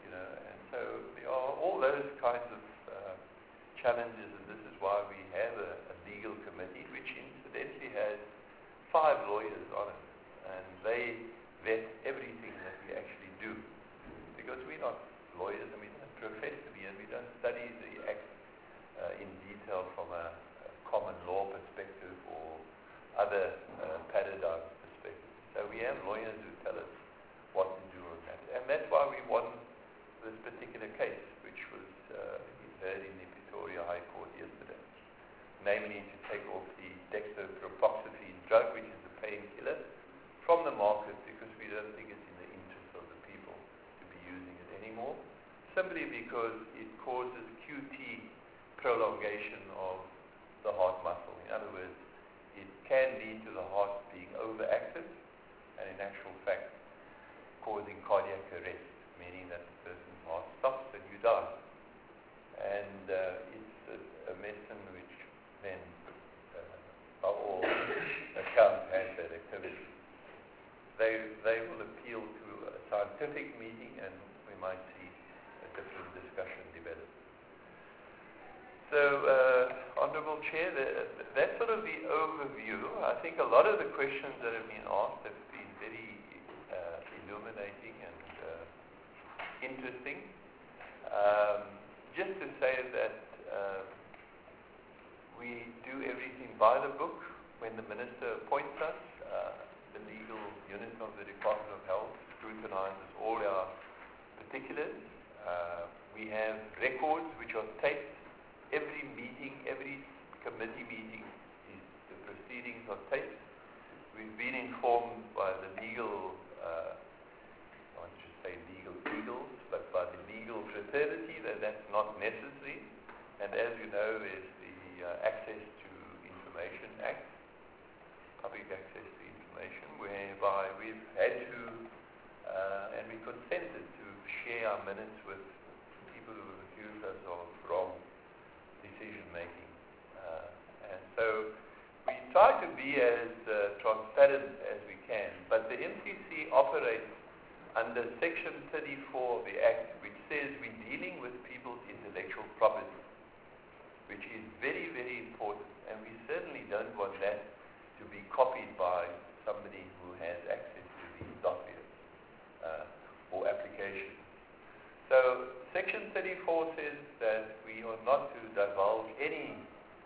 And so there are all those kinds of challenges, and this is why we have a legal committee, which incidentally has 5 lawyers on it, and they vet everything that we actually do, because we're not lawyers and we don't profess to be, and we don't study the act in detail from a common law perspective or other paradigm perspective. So we have lawyers who tell us what to do on that, and that's why we won this particular case, which was heard in the Pretoria High Court yesterday, namely to take off the dextropropoxyphene drug, which is a painkiller, from the market, because we don't think it's in the interest of the people to be using it anymore, simply because it causes QT prolongation of the heart muscle. In other words, it can lead to the heart being overactive, and in actual fact causing cardiac arrest, meaning that the person's heart stops and you die. And it's a medicine which then, by all accounts, has that activity. They will appeal to a scientific meeting, and we might see a different discussion develop. So, Honourable Chair, that's sort of the overview. I think a lot of the questions that have been asked have been very illuminating and interesting. Just to say that we do everything by the book. When the Minister appoints us, the legal unit of the Department of Health scrutinizes all our particulars. We have records which are taped. Every meeting, every committee meeting, the proceedings are taped. We've been informed by the legal, I won't just say legal eagles, but by the legal fraternity that that's not necessary. And as you know, there's the Access to Information Act, Public Access to Information, whereby we've had to, and we consented to share our minutes with people who accuse us of wrong decision making. And so we try to be as transparent as we can, but the MCC operates under Section 34 of the Act, which says we're dealing with people's intellectual property, which is very, very important, and we certainly don't want that to be copied by somebody who has access to these documents or applications. So Section 34 says that we are not to divulge any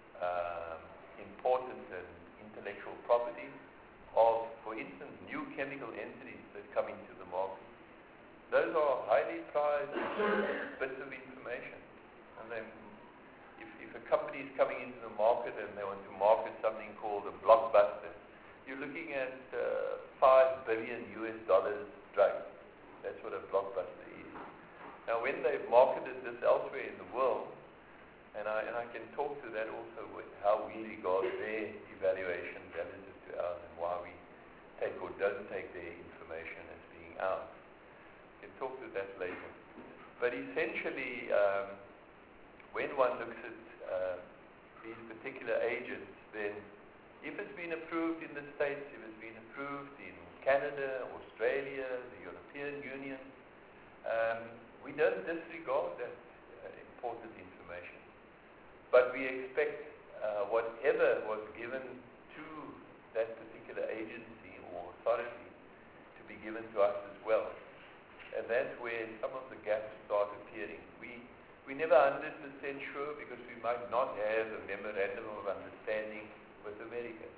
important and intellectual property of, for instance, new chemical entities that come into the market. Those are highly prized bits of information. And then if a company is coming into the market and they want to market something called a blockbuster, you're looking at $5 billion drug. That's what a blockbuster is. Now, when they've marketed this elsewhere in the world, and I can talk to that also with how we regard their evaluation relative to ours and why we take or don't take their information as being ours. We can talk to that later. But essentially, when one looks at these particular agents, then if it's been approved in the States, if it's been approved in Canada, Australia, the European Union, we don't disregard that important information. But we expect whatever was given to that particular agency or authority to be given to us as well. And that's where some of the gaps start appearing. We're never 100% sure because we might not have a memorandum of understanding with America.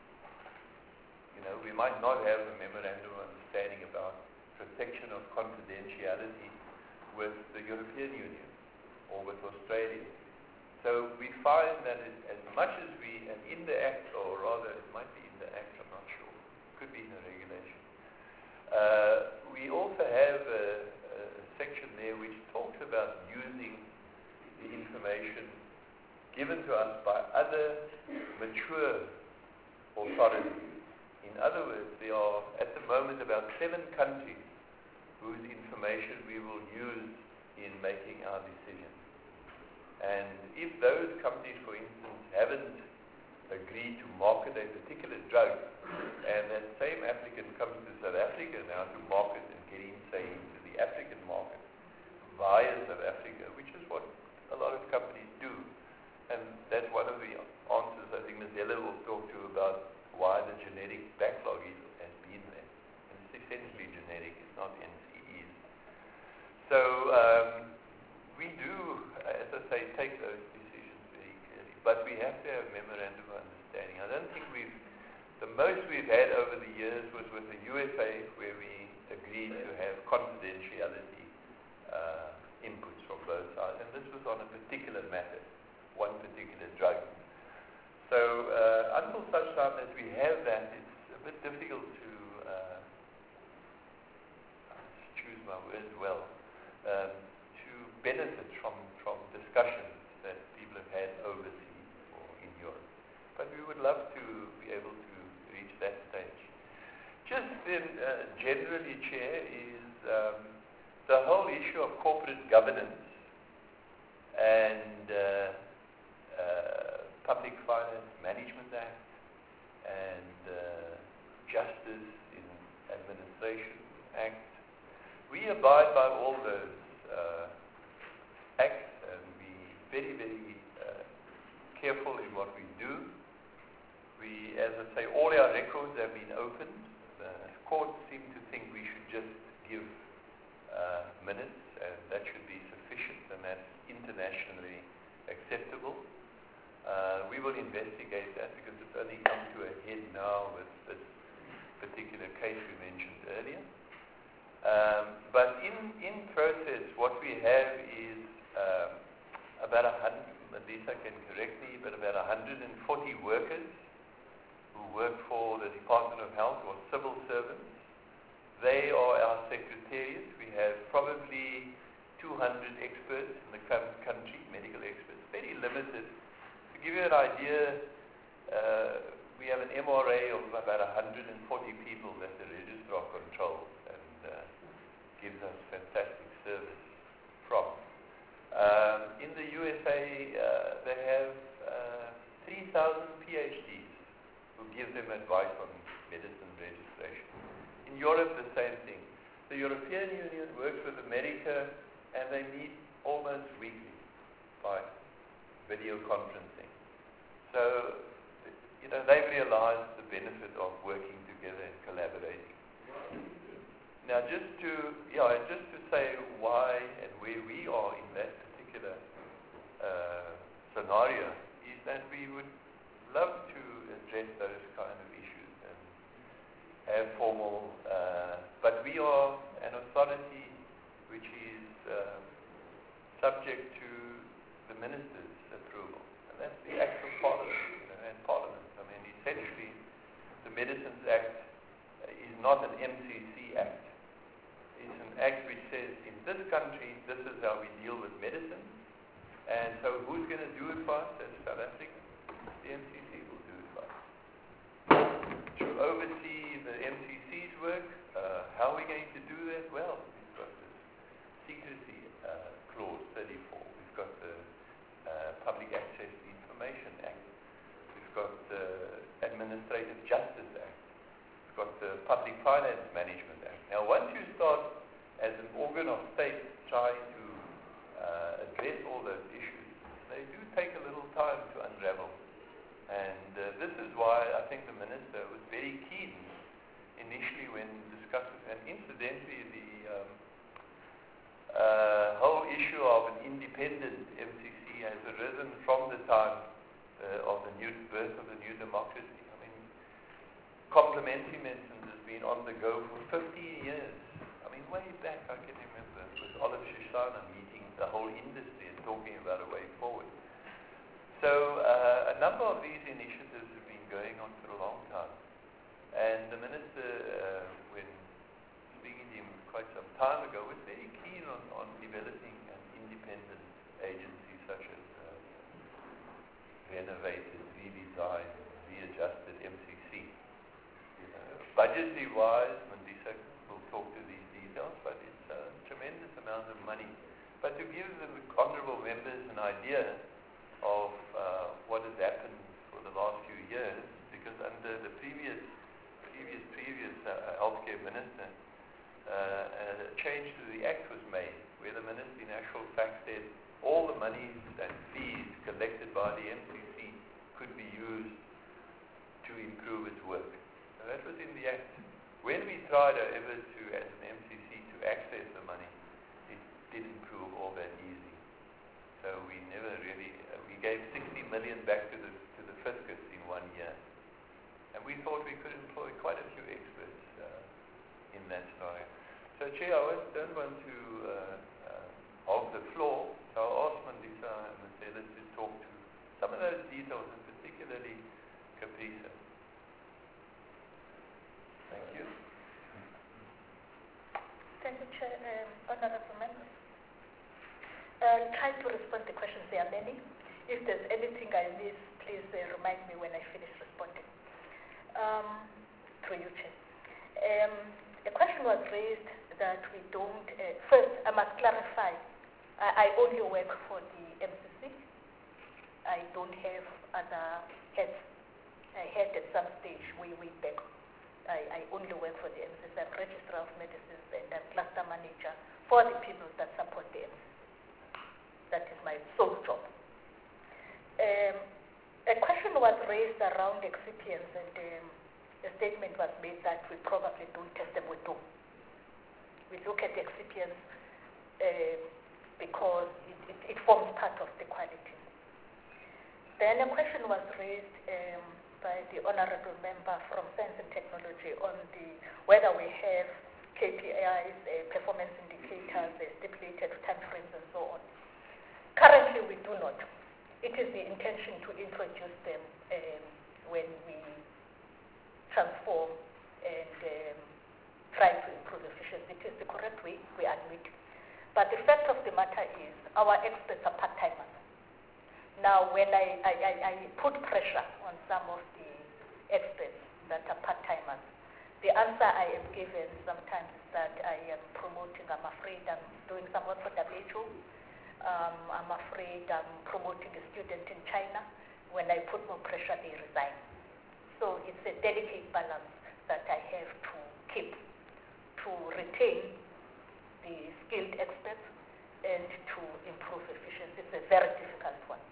We might not have a memorandum of understanding about protection of confidentiality with the European Union or with Australia. So we find that as much as we, and in the Act, or rather it might be in the Act, I'm not sure, could be in the regulation, we also have a section there which talks about using the information given to us by other mature authorities. In other words, there are at the moment about 7 countries whose information we will use in making our decisions. And if those companies, for instance, haven't agreed to market a particular drug, and that same applicant comes to South Africa now to market and get in, say, into the African market, via South Africa, which is what a lot of companies do. And that's one of the answers I think Ms. Ella will talk to about why the genetic backlog has been there. And it's essentially genetic, it's not NCEs. So we do, as I say, take those decisions very clearly. But we have to have memorandum of understanding. I don't think the most we've had over the years was with the UFA, where we agreed to have confidentiality inputs from both sides. And this was on a particular matter, one particular drug. So until such time as we have that, it's a bit difficult to choose my words well, to benefit from discussions that people have had overseas or in Europe. But we would love to be able to reach that stage. Just then, generally, Chair, is the whole issue of corporate governance and Public Finance Management Act and Justice in Administration Act. We abide by all those acts and be very, very careful in what we do. We, as I say, all our records have been opened. The courts seem to think we should just give minutes, and that should be sufficient, and that's internationally acceptable. We will investigate that because it's only come to a head now with this particular case we mentioned earlier. But in process, what we have is about 100, Lisa can correct me, but about 140 workers who work for the Department of Health or civil servants. They are our secretariat. We have probably 200 experts in the country, medical experts, very limited. To give you an idea, we have an MRA of about 140 people that the registrar controls and gives us fantastic service from. In the USA, they have 3,000 PhDs who give them advice on medicine registration. In Europe, the same thing. The European Union works with America, and they meet almost weekly by video conferencing. So, they've realized the benefit of working together and collaborating. Now, just to say why and where we are in that particular scenario is that we would love to address those kind of issues and have formal, but we are an authority which is subject to the minister's approval, and that's the Act of Parliament, and Parliament. I mean, essentially, the Medicines Act is not an MCC Act. It's an act which says, in this country, this is how we deal with medicine, and so who's going to do it for us as South Africa? The MCC will do it for us. To oversee the MCC's work, how are we going to do that? Well, we've got this secrecy clause 34. We've got the Public Access to Information Act. We've got the Administrative Justice Act. We've got the Public Finance Management Act. Now, once you start as an organ of state trying to address all those issues, they do take a little time to unravel. And this is why I think the minister was very keen initially when discussing, and incidentally, the whole issue of an independent MCC has arisen from the time of the birth of the new democracy. I mean, complementary medicine has been on the go for 15 years. I mean, way back, I can remember, with Olive Shoshana meeting the whole industry and talking about a way forward. So a number of these initiatives have been going on for a long time. And the minister, when speaking to him quite some time ago, was very keen on developing an independent agency such as renovated, redesigned, readjusted MCC. Budgetary-wise, Mandisa will talk to these details, but it's a tremendous amount of money. But to give the honourable members an idea of what has happened for the last few years, because under the previous healthcare minister, a change to the act was made where the minister in actual fact said all the monies and fees collected by the MCC could be used to improve its work. So that was in the Act. When we tried, however, as an MCC, to access the money, it didn't prove all that easy. So we never really, we gave 60 million back to the fiscus in 1 year. And we thought we could employ quite a few experts in that scenario. So, Chair, I don't want to hog the floor, so I'll ask Mandisa and Marcellus to talk to some of those details, and particularly Caprisa. Thank you. Thank you, Chair. Honorable members. I'll try to respond to questions. There are many. If there's anything I miss, please remind me when I finish responding. Through you, Chair. A question was raised that we don't... first, I must clarify. I only work for the MCC. I don't have other heads. I had at some stage way back. I only work for the MCC. I'm Registrar of Medicines and I'm Cluster Manager for the people that support the MCC. That is my sole job. A question was raised around excipients, and a statement was made that we probably don't test them with do. We look at the excipients because it forms part of the quality. Then a question was raised by the honorable member from Science and Technology on whether we have KPIs, performance indicators, stipulated timeframes, and so on. Currently, we do not. It is the intention to introduce them when we transform and try to improve efficiency. It is the correct way, we admit. But the fact of the matter is, our experts are part-timers. Now, when I put pressure on some of the experts that are part-timers, the answer I am given sometimes is that I am promoting, I'm afraid I'm doing some work for WHO. I'm afraid I'm promoting a student in China. When I put more pressure, they resign. So it's a delicate balance that I have to keep to retain the skilled experts and to improve efficiency. It's a very difficult one.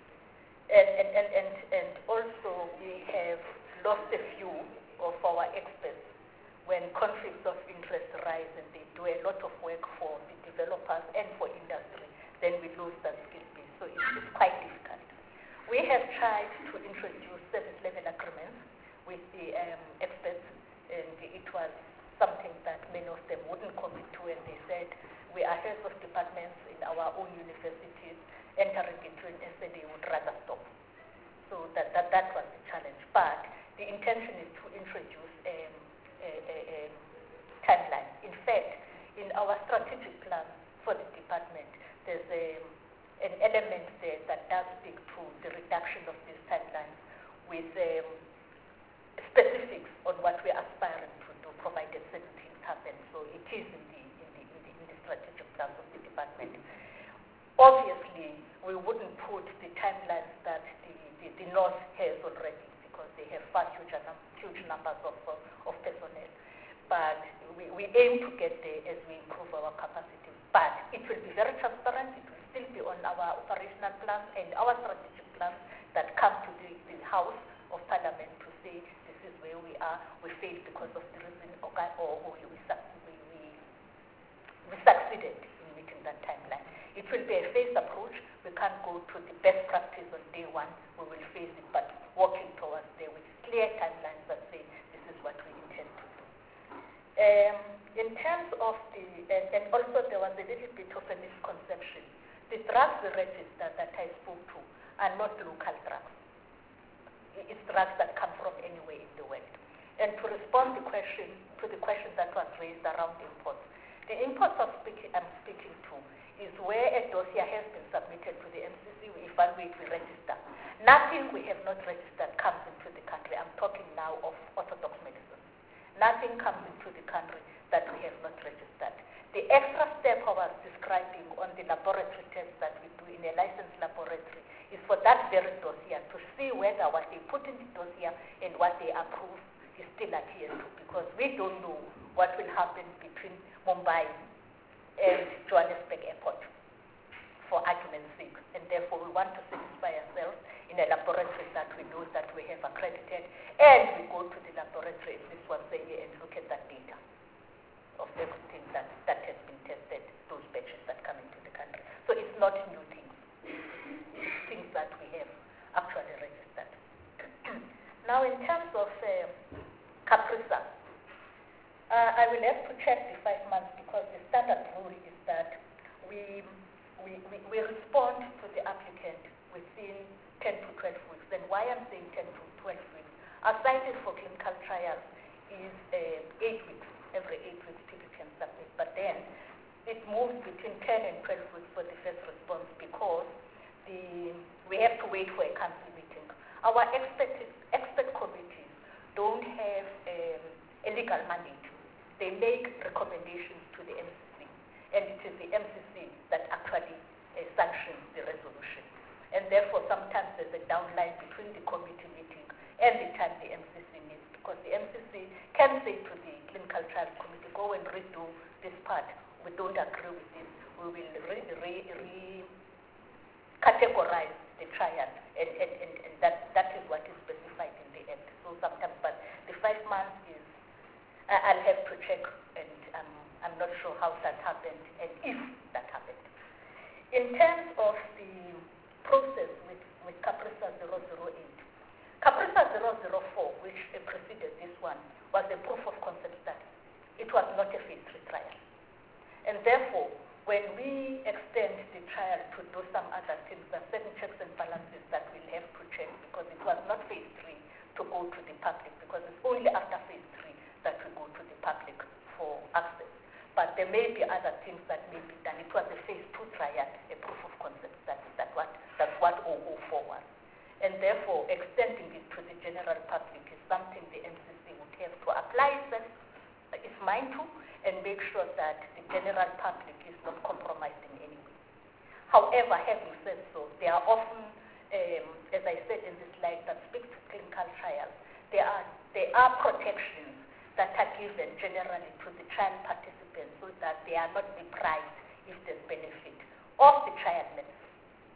And also we have lost a few of our experts when conflicts of interest arise and they do a lot of work for the developers and for industry, then we lose that skill base. So it's quite difficult. We have tried to introduce service level agreements with the experts, and it was something that many of them wouldn't commit to, and they said, we are heads of departments in our own universities, entering into an SNA would rather stop. So that was the challenge. But the intention is to introduce a timeline. In fact, in our strategic plan for the department, there's an element there that does speak to the reduction of these timelines with specifics on what we're aspiring to do, provided certain things happen. So it is in the strategic plans of the department. Obviously, we wouldn't put the timelines that the North has already, because they have far huge numbers of personnel. But we aim to get there as we improve our capacity. But it will be very transparent. It will still be on our operational plans and our strategic plans that come to the House of Parliament to say this is where we are. We failed because of the reason, or we succeeded in meeting that timeline. It will be a phased approach. We can't go to the best practice on day one. We will phase it, but working towards there with clear timelines that say this is what we intend to do. In terms of and also there was a little bit of a misconception. The drugs register that I spoke to are not local drugs. It's drugs that come from anywhere in the world. And to respond to the question that was raised around imports, the imports I'm speaking to is where a dossier has been submitted to the MCC, we evaluate, we register. Nothing we have not registered comes into the country. I'm talking now of orthodox medicine. Nothing comes into the country that we have not registered. The extra step I was describing on the laboratory tests that we do in a licensed laboratory is for that very dossier to see whether what they put in the dossier and what they approve is still adhered to, because we don't know what will happen between Mumbai and Johannesburg Airport, for argument's sake. And therefore, we want to satisfy ourselves in a laboratory that we know that we have accredited, and we go to the laboratory at least once a year and look at that data of everything that has been tested, those batches that come into the country. So it's not new things. It's things that we have actually registered. Now, in terms of CAPRISA, I will have to check the 5 months because the standard rule is that we respond to the applicant within 10 to 12 weeks. And why I'm saying 10 to 12 weeks, our cited for clinical trials is 8 weeks. Every 8 weeks people can submit. But then it moves between 10 and 12 weeks for the first response because we have to wait for a council meeting. Our expert committees don't have a legal mandate. They make recommendations to the MCC, and it is the MCC that actually sanctions the resolution. And therefore, sometimes there's a downline between the committee meeting and the time the MCC meets, because the MCC can say to the clinical trials committee, go and redo this part. We don't agree with this. We will categorize the trial, and that is what is specified in the Act. So sometimes, but the 5 months is, I'll have to check, and I'm not sure how that happened and if that happened. In terms of the process with CAPRISA 008, CAPRISA 004, which preceded this one, was a proof of concept study. It was not a phase 3 trial. And therefore, when we extend the trial to do some other things, there are certain checks and balances that we'll have to check, because it was not phase 3 to go to the public, because it's only after phase 3 that we go to the public for access. But there may be other things that may be done. It was a phase 2 trial, a proof of concept study. That's what 004 was. And therefore, extending it to the general public is something the MCC would have to apply its mind to, and make sure that the general public is not compromised in any way. However, having said so, there are often, as I said in this slide that speaks to clinical trials, there are protections that are given generally to the trial participants so that they are not deprived, if there's benefit, of the trial medicine.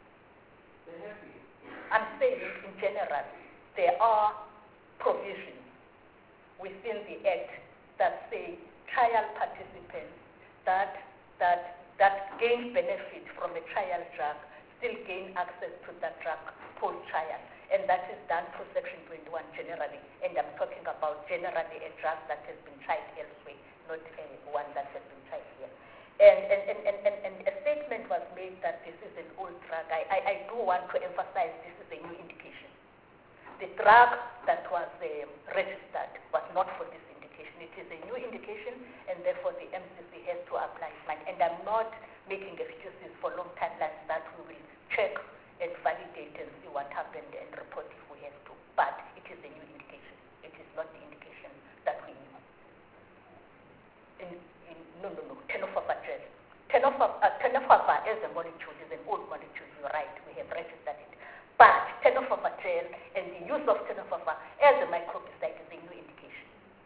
I'm saying in general, there are provisions within the Act that say trial participants that gain benefit from a trial drug still gain access to that drug post-trial. And that is done through Section 21 generally. And I'm talking about generally a drug that has been tried elsewhere, not one that has been tried here. And a statement was made that this is an old drug. I do want to emphasize this is a new indication. The drug that was registered was not for this indication. It is a new indication, and therefore the MCC has to apply it. And I'm not making excuses for long timelines that we will check and validate and see what happened and report if we have to. But it is a new indication. It is not the indication that we knew. No. Tenofovir. Tenofovir as a molecule is an old molecule. You're right. We have registered it. But tenofovir and the use of tenofovir as a microbicide is a new indication.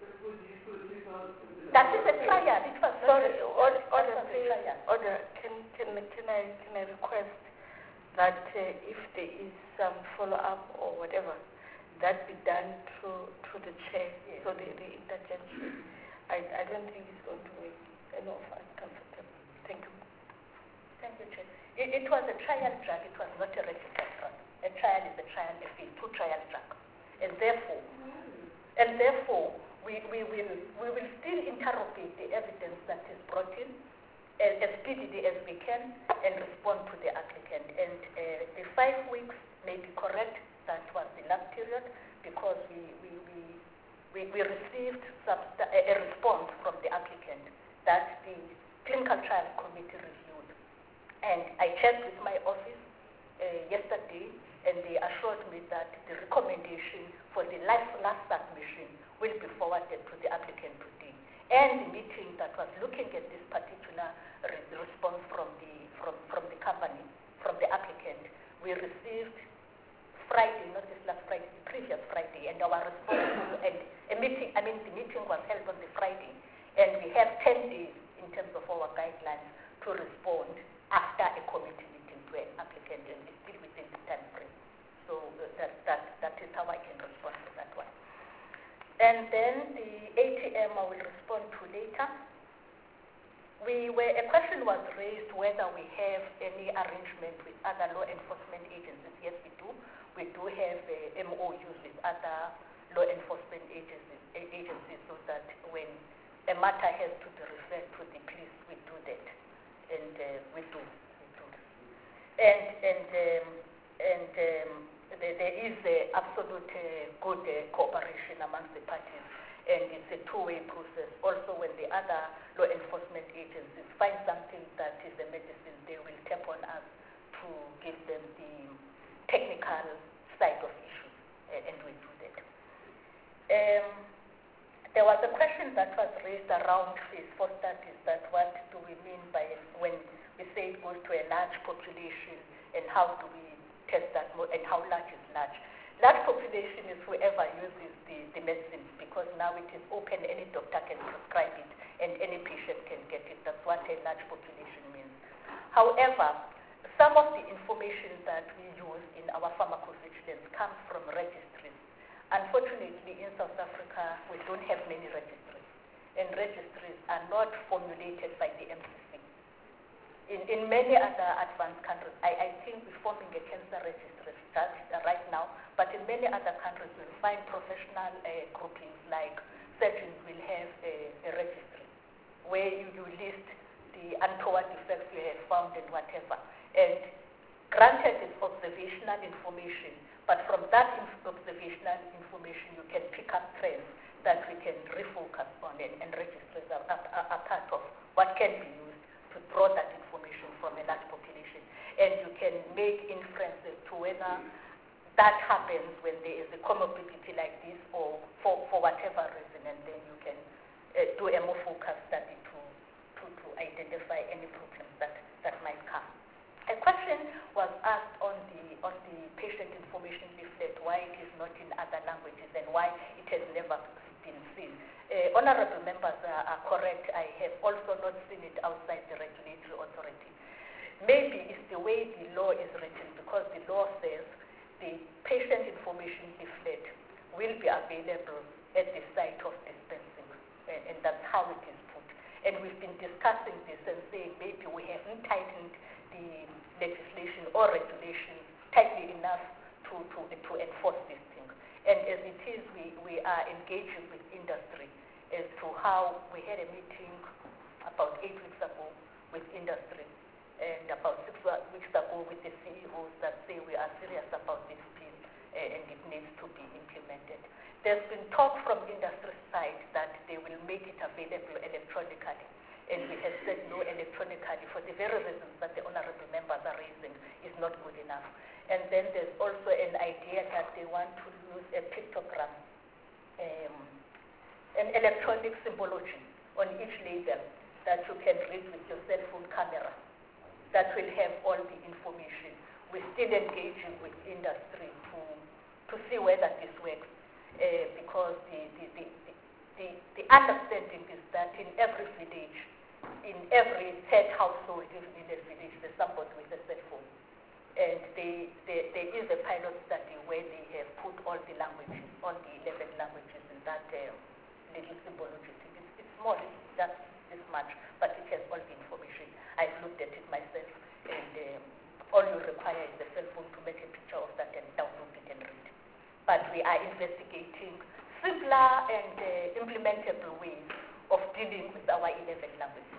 That is a trial. It was sorry. Order. Can I request that if there is some follow-up or whatever, that be done through the chair, yes. So the interjection. I don't think it's going to make any of us comfortable. Thank you. Thank you, Chair. It was a trial drug. It was not a registered drug. A trial is a trial, a phase 2 trial drug, and therefore, we will still interrogate the evidence that is brought in as speedily as we can and respond to the applicant. And the 5 weeks may be correct. That was the last period, because we received a response from the applicant that the clinical trial committee reviewed. And I checked with my office yesterday, and they assured me that the recommendation for the last submission will be forwarded to the applicant today. And the meeting that was looking at this particular response from the company, from the applicant, we received Friday, not this last Friday, the previous Friday, and our response and the meeting was held on the Friday, and we have 10 days in terms of our guidelines to respond after a committee meeting to an applicant, and it's still within the time frame. So that is how I can respond to that one. And then the ATM I will respond to later. A question was raised whether we have any arrangement with other law enforcement agencies. Yes, we do. We do have MOUs with other law enforcement agencies so that when a matter has to be referred to the police, we do that. And we do. And there is absolute good cooperation amongst the parties, and it's a two-way process. Also, when the other law enforcement agencies find something that is a medicine, they will tap on us to give them the technical side of issues, and we do that. There was a question that was raised around phase 4 studies, that what do we mean by when we say it goes to a large population, and how do we test that, and how large is large? Large population is whoever uses the medicines, because now it is open, any doctor can prescribe it, and any patient can get it. That's what a large population means. However, some of the information that we use in our pharmacovigilance comes from registries. Unfortunately, in South Africa, we don't have many registries, and registries are not formulated by the MCC. In many other advanced countries, I think we're forming a cancer registry right now, but in many other countries, we'll find professional groupings, like surgeons will have a registry where you list the untoward effects you have found and whatever. And granted, it's observational information, but from that observational information, you can pick up trends that we can refocus on, and registries are part of what can be used to draw that information from a large population. And you can make inferences to whether that happens when there is a comorbidity like this, or for whatever reason, and then you can do a more focused study to identify any problems that might come. A question was asked on the patient information leaflet, why it is not in other languages and why it has never been seen. Honorable members are correct. I have also not seen it outside the regulatory authority. Maybe it's the way the law is written, because the law says the patient information leaflet will be available at the site of dispensing, and that's how it is put. And we've been discussing this and saying maybe we haven't tightened the legislation or regulation tightly enough to enforce this thing. And as it is, we are engaging with industry as to how we had a meeting about 8 weeks ago with industry, and about 6 weeks ago with the CEOs that say we are serious about this bill, and it needs to be implemented. There's been talk from industry side that they will make it available electronically, and we have said no, electronically, for the very reasons that the honorable members are raising, is not good enough. And then there's also an idea that they want to use a pictogram, an electronic symbology on each label that you can read with your cell phone camera, that will have all the information. We're still engaging with industry to see whether this works, because the understanding is that in every village, in every third household, even in a village, there's somebody with a cell phone. And there is a pilot study where they have put all the languages, all the 11 languages in that little symbology. It's small, it's just this much, but it has all the information. I've looked at it myself, and all you require is a cell phone to make a picture of that and download it and read. But we are investigating simpler and implementable ways of dealing with our 11 languages.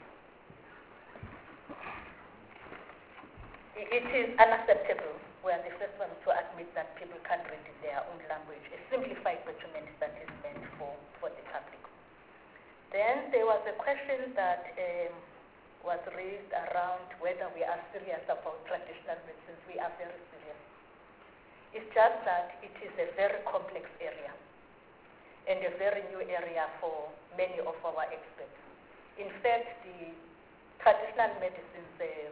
It is unacceptable. We are the first ones to admit that people can't read in their own language, a simplified document that is meant for the public. Then there was a question that was raised around whether we are serious about traditional medicines. We are very serious. It's just that it is a very complex area and a very new area for many of our experts. In fact, the traditional medicines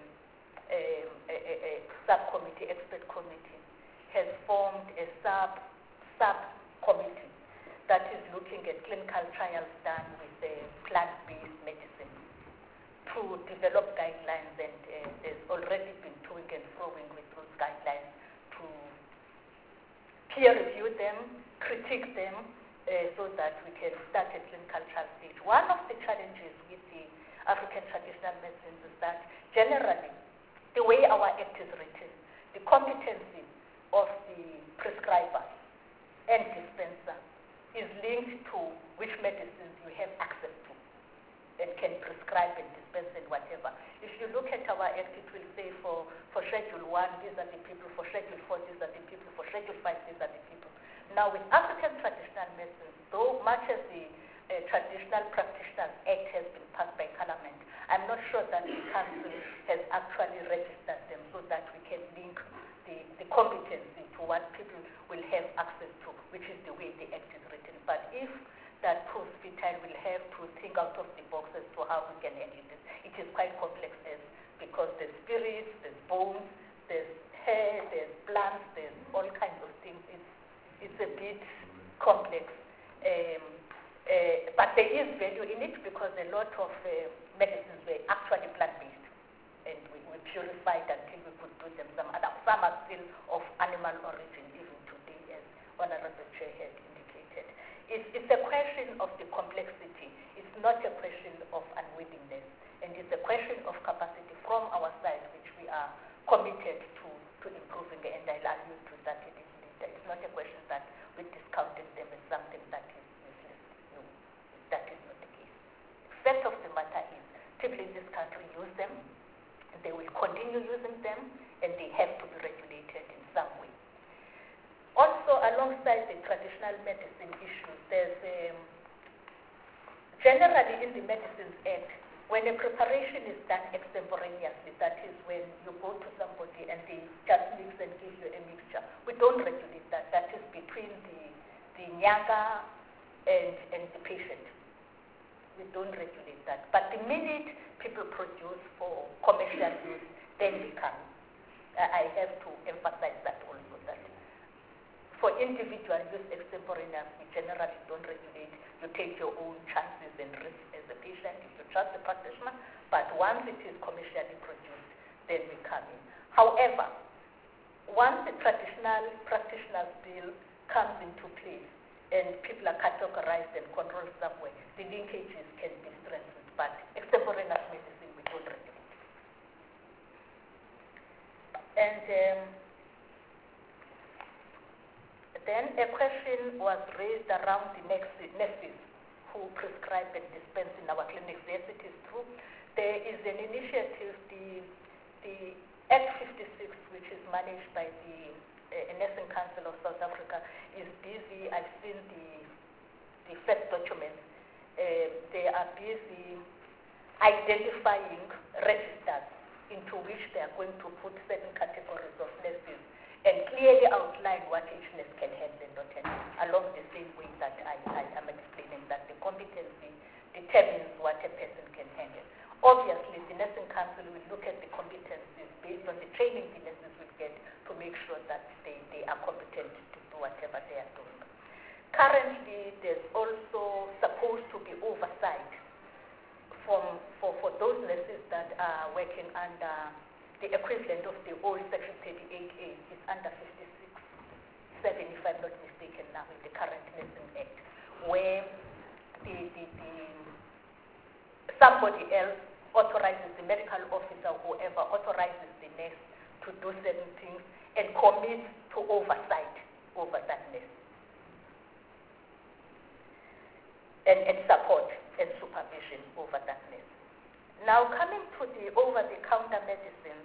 subcommittee, expert committee, has formed a subcommittee that is looking at clinical trials done with plant-based medicine, to develop guidelines, and there's already been toing and froing with those guidelines to peer review them, critique them, so that we can start a clinical trial stage. One of the challenges with the African traditional medicines is that generally, the way our act is written, the competency of the prescriber and dispenser is linked to which medicines you have access to and can prescribe and dispense and whatever. If you look at our act, it will say for Schedule 1, these are the people, for Schedule 4, these are the people, for Schedule 5, these are the people. Now, with African traditional medicine, though much as the Traditional Practitioners Act has been passed by Parliament, I'm not sure that the Council has actually registered them so that we can link the competency to what people will have access to, which is the way the Act is written. But if that proves vital, we'll have to think out of the box as to how we can handle this. It is quite complex because there's spirits, there's bones, there's hair, there's plants, there's all kinds of things. It's a bit complex. But there is value in it because a lot of medicines were actually plant-based, and we purified until we could do them. Some are still of animal origin even today, as Honorable Chair had indicated. It's a question of the complexity. It's not a question of unwillingness, and it's a question of capacity from our side, which we are committed to improving, and I'll allude to that a little later. It's not a question that we discounted them as something that is useless. No, that is not the case. The fact of the matter is, people in this country use them, and they will continue using them, and they have to be regulated in some way. Also, alongside the traditional medicine issues, there's generally in the Medicines Act, when a preparation is done extemporaneously, that is when you go to somebody and they just mix and give you a mixture, we don't regulate that. That is between the nyanga and the patient. We don't regulate that. But the minute people produce for commercial use, then they come. I have to emphasize that also, that for individual use extemporaneous, we generally don't regulate. You take your own chances and risks as a patient if you trust the practitioner, but once it is commercially produced, then we come in. However, once the traditional practitioners bill comes into place and people are categorized and controlled somewhere, the linkages can be strengthened, but extemporaneous medicine we don't regulate. And then a question was raised around the nurses who prescribe and dispense in our clinics. Yes, it is true. There is an initiative, the Act 56, which is managed by the Nursing Council of South Africa, is busy. I've seen the first documents. They are busy identifying registers into which they are going to put certain categories of nurses and clearly outline what each nurse can handle and not handle, along the same way that I am explaining that the competency determines what a person can handle. Obviously, the Nursing Council will look at the competencies based on the training the nurses will get to make sure that they are competent to do whatever they are doing. Currently, there's also supposed to be oversight for those nurses that are working under the equivalent of the old Section 38A is under 56.7, if I'm not mistaken now, in the current Nursing Act, where somebody else authorizes, the medical officer, whoever authorizes the nurse to do certain things and commits to oversight over that nurse and support and supervision over that nurse. Now, coming to the over-the-counter medicines,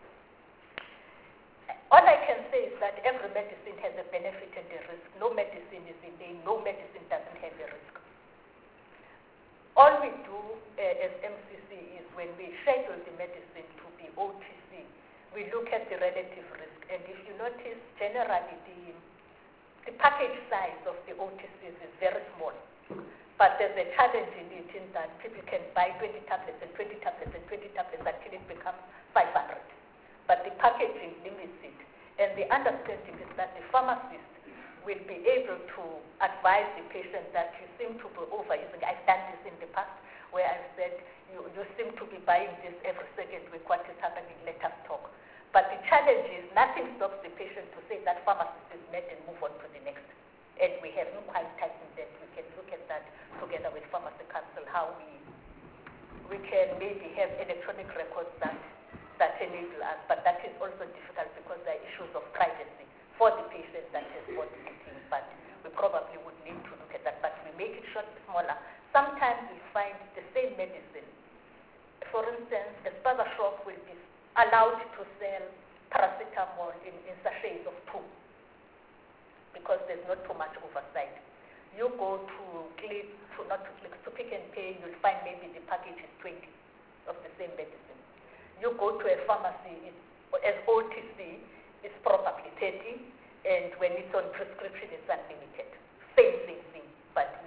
all I can say is that every medicine has a benefit and a risk. No medicine is in there, no medicine doesn't have a risk. All we do as MCC is when we schedule the medicine to be OTC, we look at the relative risk. And if you notice, generally the package size of the OTCs is very small. But there's a challenge in it in that people can buy 20 tablets and 20 tablets and 20 tablets until it becomes 500. But the packaging limits it. And the understanding is that the pharmacist will be able to advise the patient that you seem to be overusing. I've done this in the past where I've said you seem to be buying this every second week, what is happening, let us talk. But the challenge is nothing stops the patient to say that pharmacist is met and move on to the next. And we haven't quite tightened that. We can look at that together with Pharmacy Council, how we can maybe have electronic records that enable us, but that is also difficult because there are issues of privacy for the patient that has bought the thing, but we probably would need to look at that, but we make it smaller. Sometimes we find the same medicine. For instance, a spaza shop will be allowed to sell paracetamol in sachets of 2 because there's not too much oversight. You go to Pick n Pay, you'll find maybe the package is 20 of the same medicine. You go to a pharmacy, as OTC, it's probably 30, and when it's on prescription, it's unlimited. Same thing, but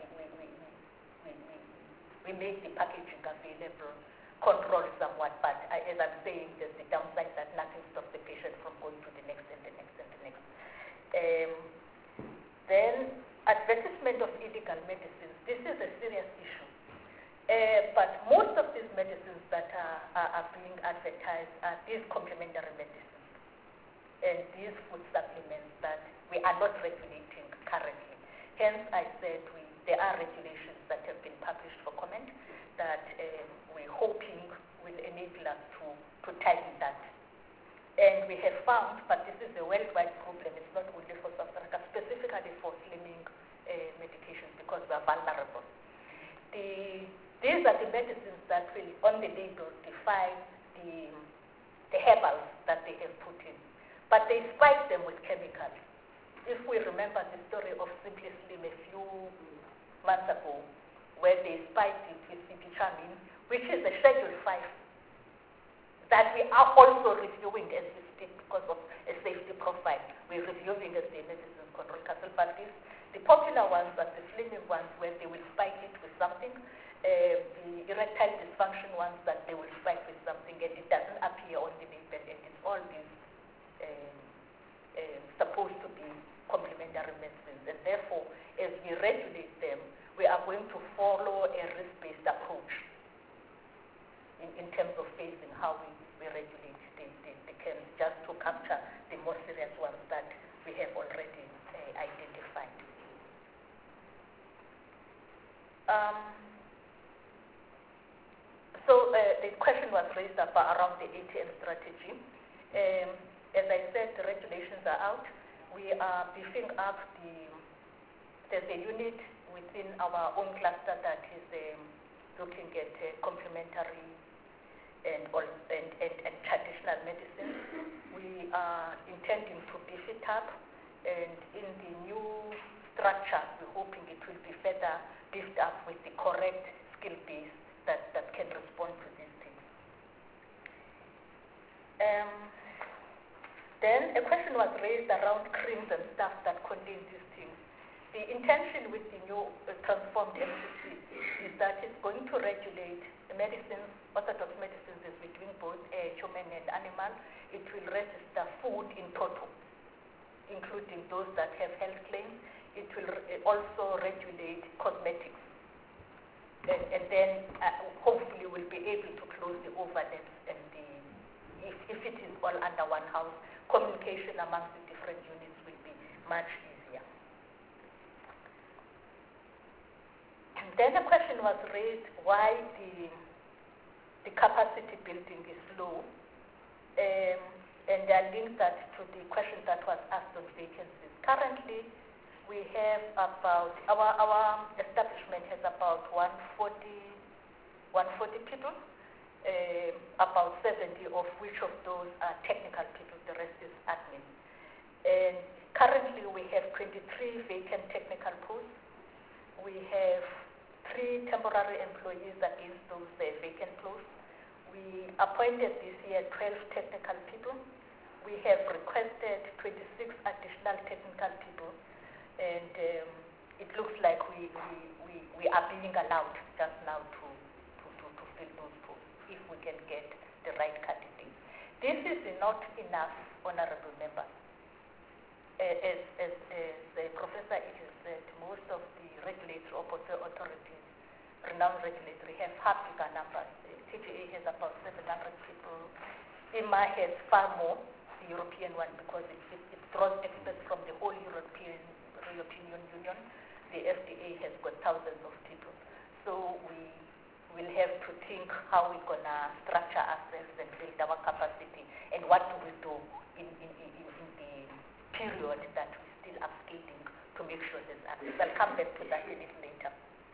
we make the packaging available, control somewhat, but as I'm saying, there's the downside that nothing stops the patient from going to the next and the next and the next. Then, advertisement of illegal medicines. This is a serious issue. But most of these medicines that are being advertised are these complementary medicines and these food supplements that we are not regulating currently. Hence, I said there are regulations that have been published for comment that we're hoping will enable us to tighten that. And we have found, but this is a worldwide problem, it's not only for South Africa, specifically for slimming medications because we are vulnerable. These are the medicines that will, on the label, define the herbals that they have put in. But they spike them with chemicals. If we remember the story of Simply Slim a few months ago, where they spiked it with Cipichamine, which is a Schedule 5, that we are also reviewing as we speak because of a safety profile. We're reviewing as the Medicines Control Council, but the popular ones are the slimming ones where they will spike it with something, the erectile dysfunction ones that they will spike with something and it doesn't appear on the label, and it's all these supposed to be complementary medicines, and therefore as we regulate them, we are going to follow a risk-based approach in terms of phasing how we regulate the camps, just to capture the more serious ones that we have already identified. So the question was raised around the ATM strategy. As I said, the regulations are out. We are beefing up there's a unit within our own cluster that is looking at complementary and traditional medicine. We are intending to beef it up, and in the new structure, we're hoping it will be further beefed up with the correct skill base that can respond to these things. Then a question was raised around creams and stuff that contain these things. The intention with the new transformed MCC is that it's going to regulate medicines, orthodox medicines is between both human and animal. It will register food in total, including those that have health claims. It will also regulate cosmetics. And then hopefully we'll be able to close the overlaps and if it is all under one house, communication amongst the different units will be much easier. And then a question was raised why the capacity building is low, and I linked that to the question that was asked on vacancies. Currently, we have about, our establishment has about 140 people, about 70 of which of those are technical people, the rest is admin. And currently we have 23 vacant technical posts. We have 3 temporary employees against those vacant posts. We appointed this year 12 technical people. We have requested 26 additional technical people, and it looks like we are being allowed just now to fill those posts if we can get the right candidate. This is not enough, Honorable Member. As Professor Edges said, most of the regulatory authorities, renowned regulatory, have half bigger numbers. TGA has about EMA has far more, the European one, because it draws experts from the whole European Union. The FDA has got thousands of people. So we will have to think how we're going to structure ourselves and build our capacity, and what do we do in the period that we're still upscaling to make sure there's access. I'll come back to that a little later.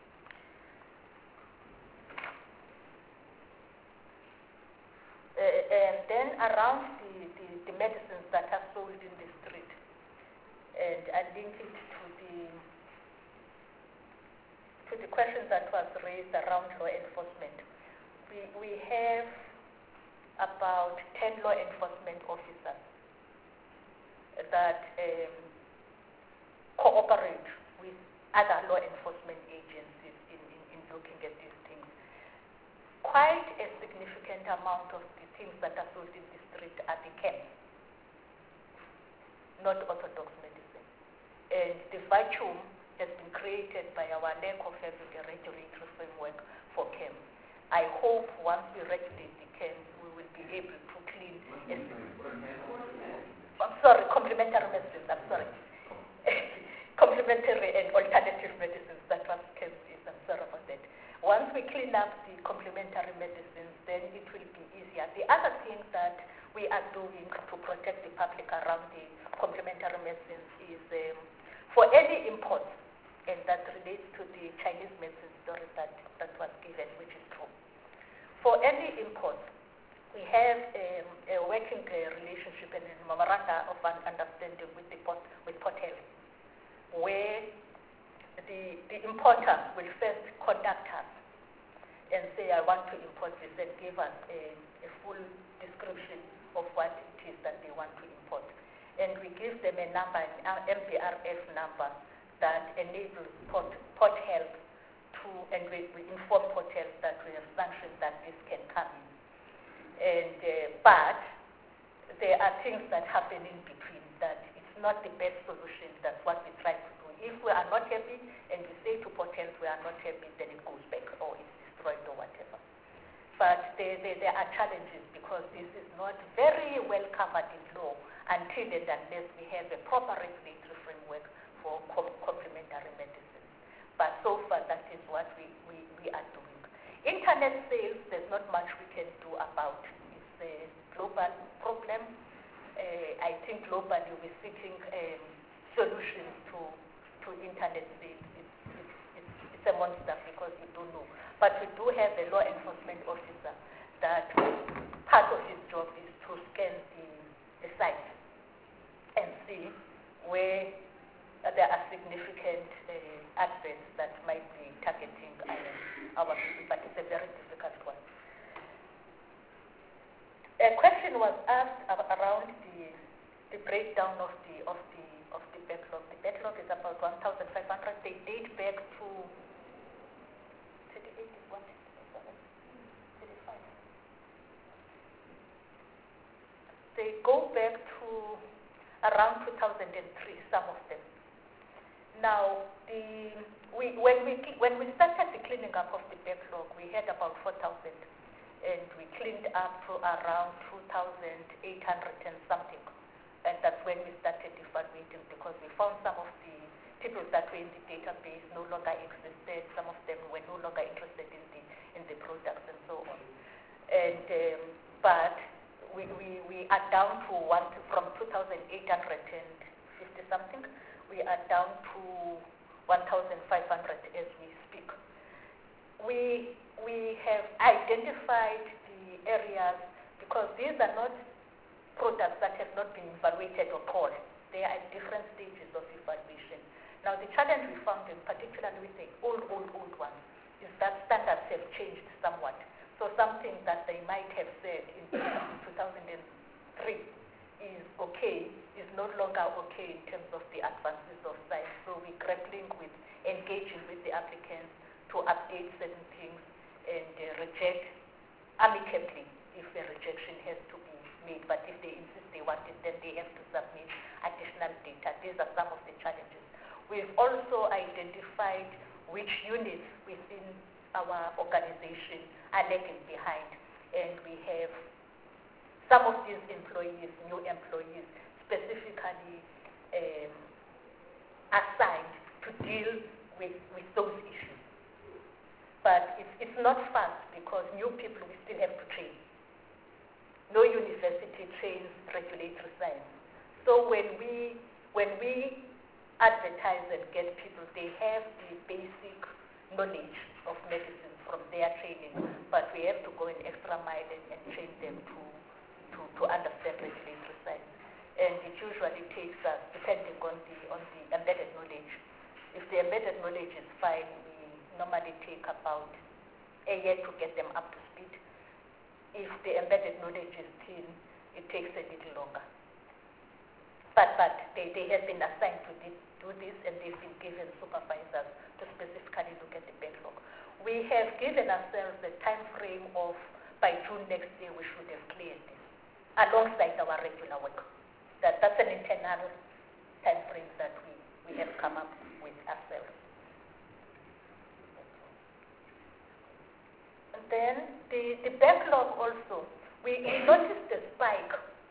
And then around the medicines that are sold in the street, and I link it to the question that was raised around law enforcement. We have about 10 law enforcement officers that cooperate with other law enforcement agencies in looking at these things. Quite a significant amount of the things that are sold in the street are the camps, not orthodox medicine. And the vacuum has been created by our lack of having a regulatory framework for camps. I hope once we regulate the camps, we will be able to clean. Complementary medicines, complementary and alternative medicines, that was camps is, I'm sorry about that. Once we clean up the complementary medicines, then it will be easier. The other thing that we are doing to protect the public around the complementary medicines is for any imports, and that relates to the Chinese medicine story that was given, which is true. For any imports, we have a working relationship and a memoranda of understanding with Port Health, where the importer will first contact us and say, I want to import this, and give us a full description of what it is that they want to import. And we give them a number, an MPRF number, that enables Port Health to, and we inform Port Health that we have sanctioned that this can come in. And but there are things that happen in between that it's not the best solution. That's what we try to do. If we are not happy and we say to Port Health we are not happy, then it goes back or it's destroyed or whatever. But there are challenges because this is not very well covered in law until and unless we have a proper regulatory framework for complementary medicine. But so far that is what we are doing. Internet sales, there's not much we can do about. It's a global problem. I think globally we're seeking solutions to internet sales. It's a monster because we don't know. But we do have a law enforcement officer that part of his job is to scan the site and see where there are significant adverts that might be targeting our people, but it's a very difficult one. A question was asked around the breakdown of the backlog. The backlog is about 1,500. They date back to 38 is what? 35. They go back to around 2003, some of them. Now, when we started the cleaning up of the backlog, we had about 4,000, and we cleaned up to around 2,800 and something, and that's when we started evaluating because we found some of the people that were in the database no longer existed. Some of them were no longer interested in the products and so on. And but we are down to from 2,850 something. We are down to 1,500 as we speak. We have identified the areas because these are not products that have not been evaluated or called. They are at different stages of evaluation. Now the challenge we found, in particularly with the old ones, is that standards have changed somewhat. So something that they might have said in 2003 is okay, is no longer okay in terms of the advances of science. So we're grappling with engaging with the applicants to update certain things and reject amicably if a rejection has to be made. But if they insist they want it, then they have to submit additional data. These are some of the challenges. We've also identified which units within our organization are lagging behind, and we have some of these employees, new employees, specifically assigned to deal with those issues. But it's not fast because new people we still have to train. No university trains regulatory science. So when we advertise and get people, they have the basic knowledge of medicine from their training, but we have to go an extra mile and train them to understand regulatory science. And it usually takes us, depending on the embedded knowledge. If the embedded knowledge is fine, we normally take about a year to get them up to speed. If the embedded knowledge is thin, it takes a little longer. But they have been assigned to do this, and they've been given supervisors to specifically look at the backlog. We have given ourselves a time frame of by June next year we should have cleared this, alongside our regular work. That's an internal time frame that we have come up with ourselves. And then the backlog also, we noticed a spike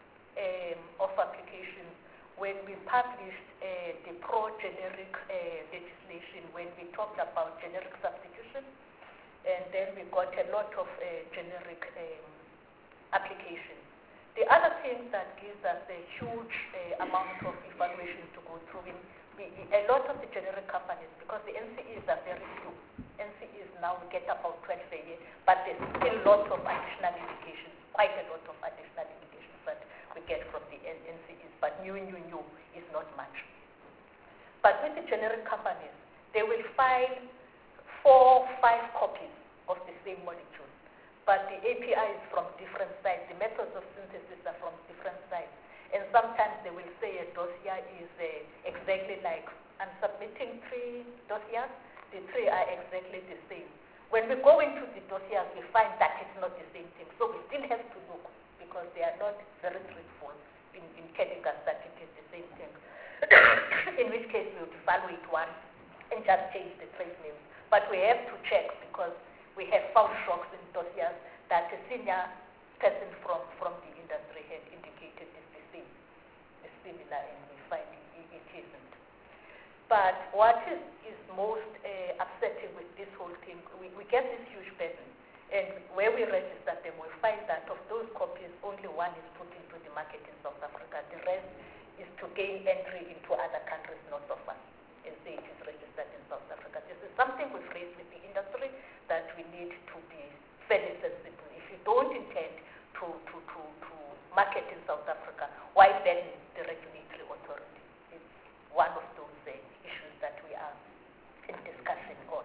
of applications when we published the pro-generic legislation, when we talked about generic substitution, and then we got a lot of generic applications. The other thing that gives us a huge amount of evaluation to go through, a lot of the generic companies, because the NCEs are very few. NCEs now we get about 12 a year, but there's still lots of additional indications, quite a lot of additional indications that we get from the NCEs, but new is not much. But with the generic companies, they will file 4, 5 copies of the same molecule, but the API is from different sites, the methods of synthesis are from different sites, and sometimes they will say a dossier is exactly like, I'm submitting 3 dossiers, the 3 are exactly the same. When we go into the dossiers, we find that it's not the same thing, so we still have to look, because they are not very truthful in telling us that it is the same thing. In which case we would evaluate one and just change the trace names. But we have to check, because we have found shocks in dossiers that a senior person from the industry had indicated is the same, is similar, and we find it isn't. But what is most upsetting with this whole thing, we get this huge burden, and where we register them, we find that of those copies, only one is put into the market in South Africa. The rest is to gain entry into other countries north of us, and say it is registered in South Africa. This is something we've raised with the industry that we need to be fairly sensible. If you don't intend to market in South Africa, why then the regulatory authority? It's one of those issues that we are in discussion on.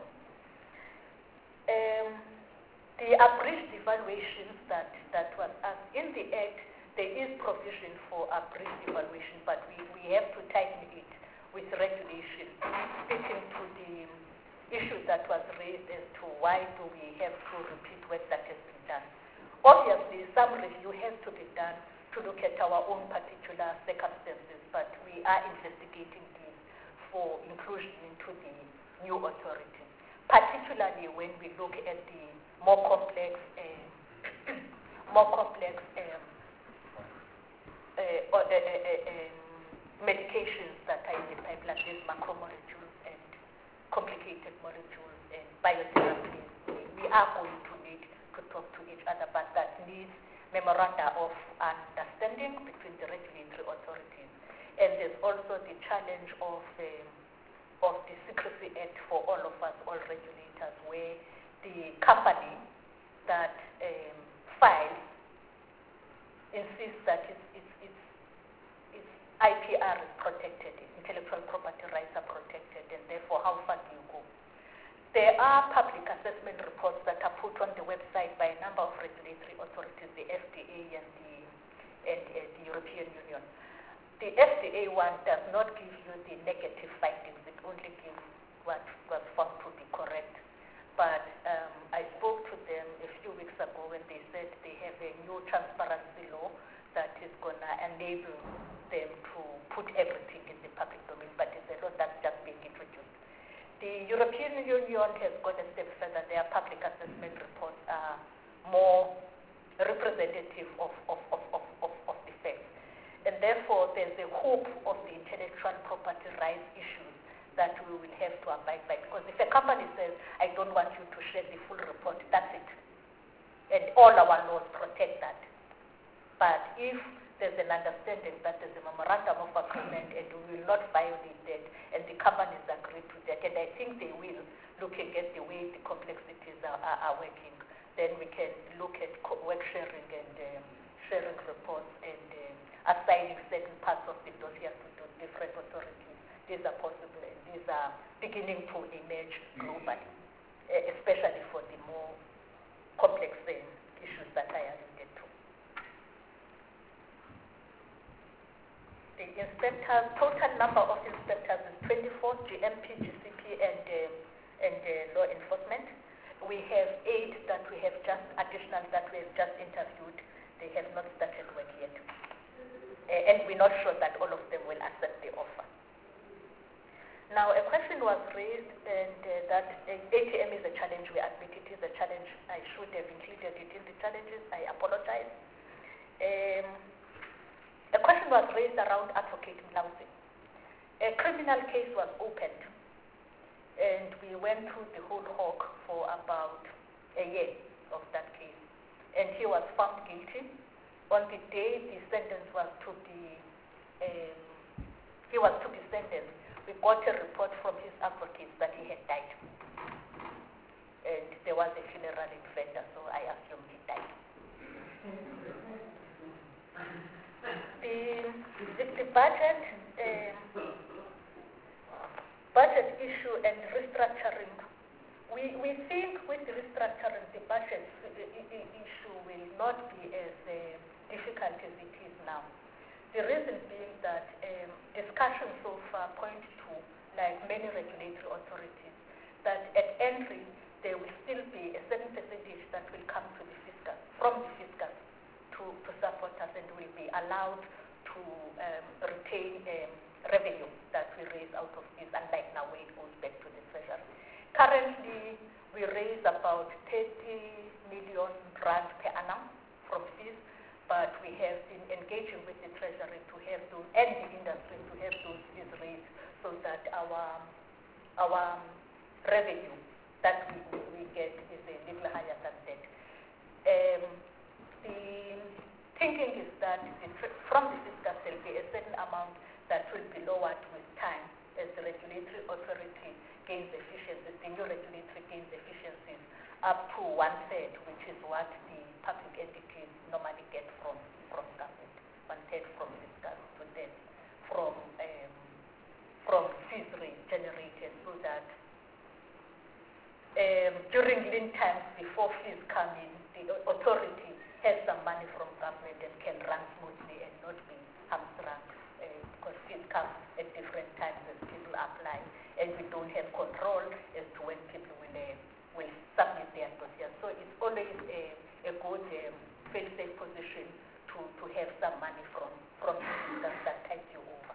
The abridged evaluations that was asked, in the Act, there is provision for abridged evaluation, but we have to tighten it with regulation, speaking to the issue that was raised as to why do we have to repeat work that has been done. Obviously, some review has to be done to look at our own particular circumstances, but we are investigating these for inclusion into the new authority, particularly when we look at the more complex medications that are in the pipeline, these macromolecules and complicated molecules and biotherapies. We are going to need to talk to each other, but that needs memoranda of understanding between the regulatory authorities. And there's also the challenge of the Secrecy Act for all of us, all regulators, where the company that files insists that its IPR is protected, intellectual property rights are protected, and therefore how far do you go? There are public assessment reports that are put on the website by a number of regulatory authorities, the FDA and the European Union. The FDA one does not give you the negative findings, it only gives what was found to be correct. But I spoke to them a few weeks ago when they said they have a new transparency law that is going to enable them to put everything in the public domain, but it's a law that's just being introduced. The European Union has gone a step further. Their public assessment reports are more representative of therefore there's a hope of the intellectual property rights issues that we will have to abide by. Because if a company says, I don't want you to share the full report, that's it. And all our laws protect that. But if there's an understanding that there's a memorandum of agreement and we will not violate that, and the companies agree to that, and I think they will, looking at the way the complexities are working, then we can look at work sharing and sharing reports and assigning certain parts of the dossier to different authorities. These are possible, and these are beginning to emerge globally, especially for the more complex issues that I alluded to. The inspectors, total number of inspectors is 24, GMP, GCP, and law enforcement. We have 8 that we have just, additional that we have just interviewed. They have not started work yet. And we're not sure that all of them will accept the offer. Now, a question was raised, and that ATM is a challenge. We admit it is a challenge. I should have included it in the challenges. I apologize. A question was raised around Advocate Mlauzi. A criminal case was opened, and we went through the whole hog for about a year of that case. And he was found guilty. On the day the sentence was to be, he was to be sentenced, we got a report from his advocates that he had died. And there was a funeral in Venda, so I assumed he died. The budget issue and restructuring, we think with the restructuring, the budget issue will not be as difficult as it is now. The reason being that discussions so far point to, like many regulatory authorities, that at entry there will still be a certain percentage that will come to the fiscal, from the fiscal to support us, and will be allowed to retain revenue that we raise out of this, unlike now where it goes back to the treasury. Currently, we raise about 30 million rand per annum from fees, but we have been engaging with the treasury to have those, and the industry to have those fees raised, so that our revenue that we get is a little higher than that. The thinking is that from the fiscal there'll be a certain amount that will be lowered with time as the regulatory authority gains efficiencies, the new regulatory gains efficiencies up to 1/3, which is what the public entities normally get from government, 1/3 from fiscal to then from fees generated, so that during lean times before fees come in, the authority has some money from government and can run smoothly and not be hamstrung, because fees come at different times as people apply, and we don't have control as to when people will submit their dossiers. So it's always a good fail-safe position to have some money from that takes you over.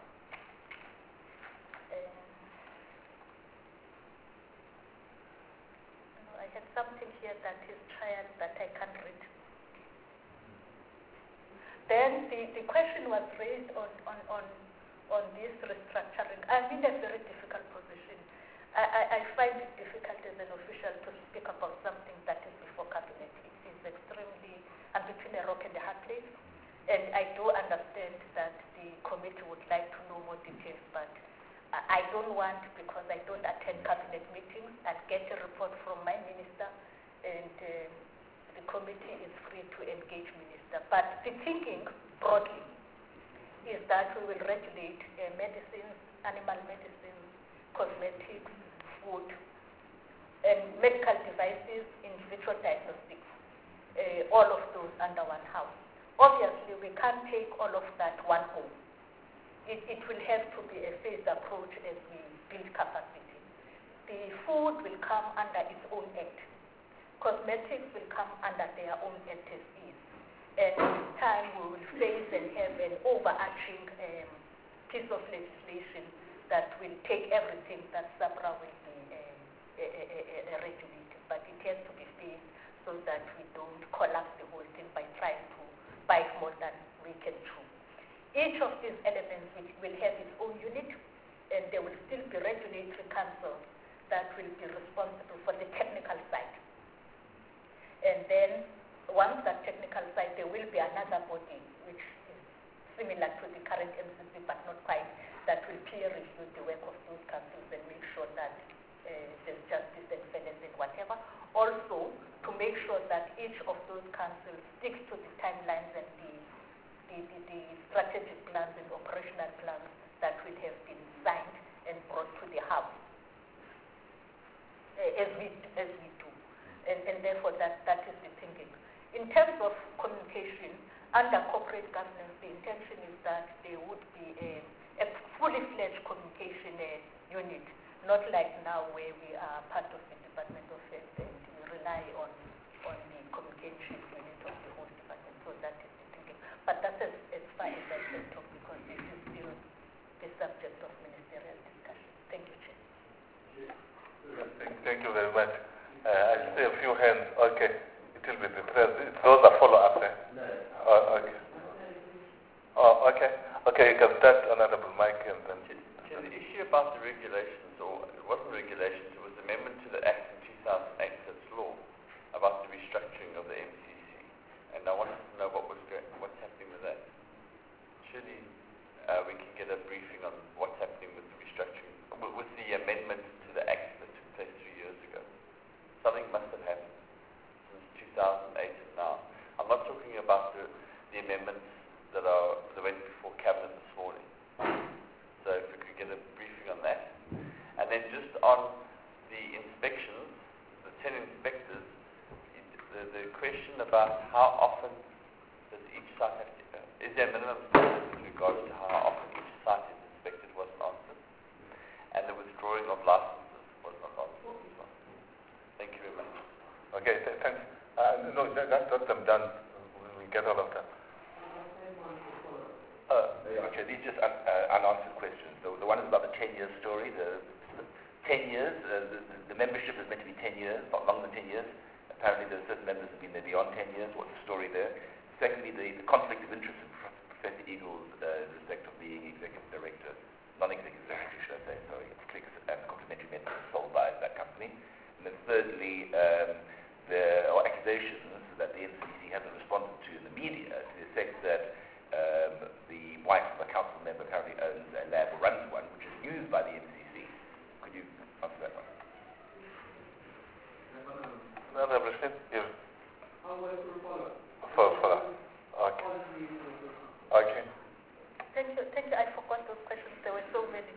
I had something here that is trial that I can't read. Then the question was raised on this restructuring. I'm in a very difficult position. I find it difficult as an official to speak about something that is before cabinet. It is extremely, I'm between a rock and a hard place. And I do understand that the committee would like to know more details, but I don't want, because I don't attend cabinet meetings, I'd get a report from my minister, and the committee is free to engage minister. But the thinking broadly is that we will regulate medicines, animal medicines, cosmetics, food, and medical devices, in vitro diagnostics, all of those under one house. Obviously, we can't take all of that one go. It will have to be a phased approach as we build capacity. The food will come under its own act. Cosmetics will come under their own act as is. And this time we will face and have an overarching piece of legislation that will take everything that SAPRA will be regulated. But it has to be phased so that we don't collapse the whole thing by trying to bite more than we can chew. Each of these elements will have its own unit, and there will still be regulatory councils that will be responsible for the technical side. And then once that technical side, there will be another body which is similar to the current MCC but not quite, that will peer review the work of those councils and make sure that there's justice and fairness and whatever. Also, to make sure that each of those councils sticks to the timelines and the strategic plans and operational plans that will have been signed and brought to the hub, as we do. And therefore, that is the thinking. In terms of communication, under corporate governance, the intention is that there would be a fully fledged communication unit, not like now where we are part of the Department of Health and we rely on the communication unit of the whole department. So that is the thinking. But that's as far as I can talk, because this is still the subject of ministerial discussion. Thank you, Chair. Thank you very much. I see a few hands. Okay. It will be the thread. Those are follow-ups, eh? No. Oh, okay. Oh, okay. Okay, you can start, Honorable Mike, and then... The issue about the regulations, or it wasn't regulations, it was amendment to the Act in 2008, that's law, about the restructuring of the MCC. And I wanted to know what's happening with that. Surely we can get a briefing on what's happening with the restructuring, with the amendment to the Act that took place 3 years ago. Something must have happened since 2008 and now. I'm not talking about the amendments that went before Cabinet this morning. So if we could get a briefing on that. And then just on the inspections, the 10 inspectors, the question about how often does each site have to, is there a minimum standard with regards to how often each site is inspected wasn't answered? And the withdrawing of licenses was not answered as well. Thank you very much. Okay, thanks. No, that's them done. We get all of them. Okay, these just unanswered questions. The one is about the 10-year story. The 10 years, the membership is meant to be 10 years, not longer than 10 years. Apparently there are certain members who have been there beyond 10 years. What's the story there? Secondly, the conflict of interest in Professor Eagles in respect of being executive director, non-executive director, should I say, sorry, Clicks and Complementary Medicine sold by that company. And then thirdly, there are accusations that the NCC hasn't responded to in the media to the effect that the wife of a council member apparently owns a lab or runs one, which is used by the NCC. Could you answer that one? Another question? Yes. Follow. Okay. Okay. Thank you. I forgot those questions. There were so many.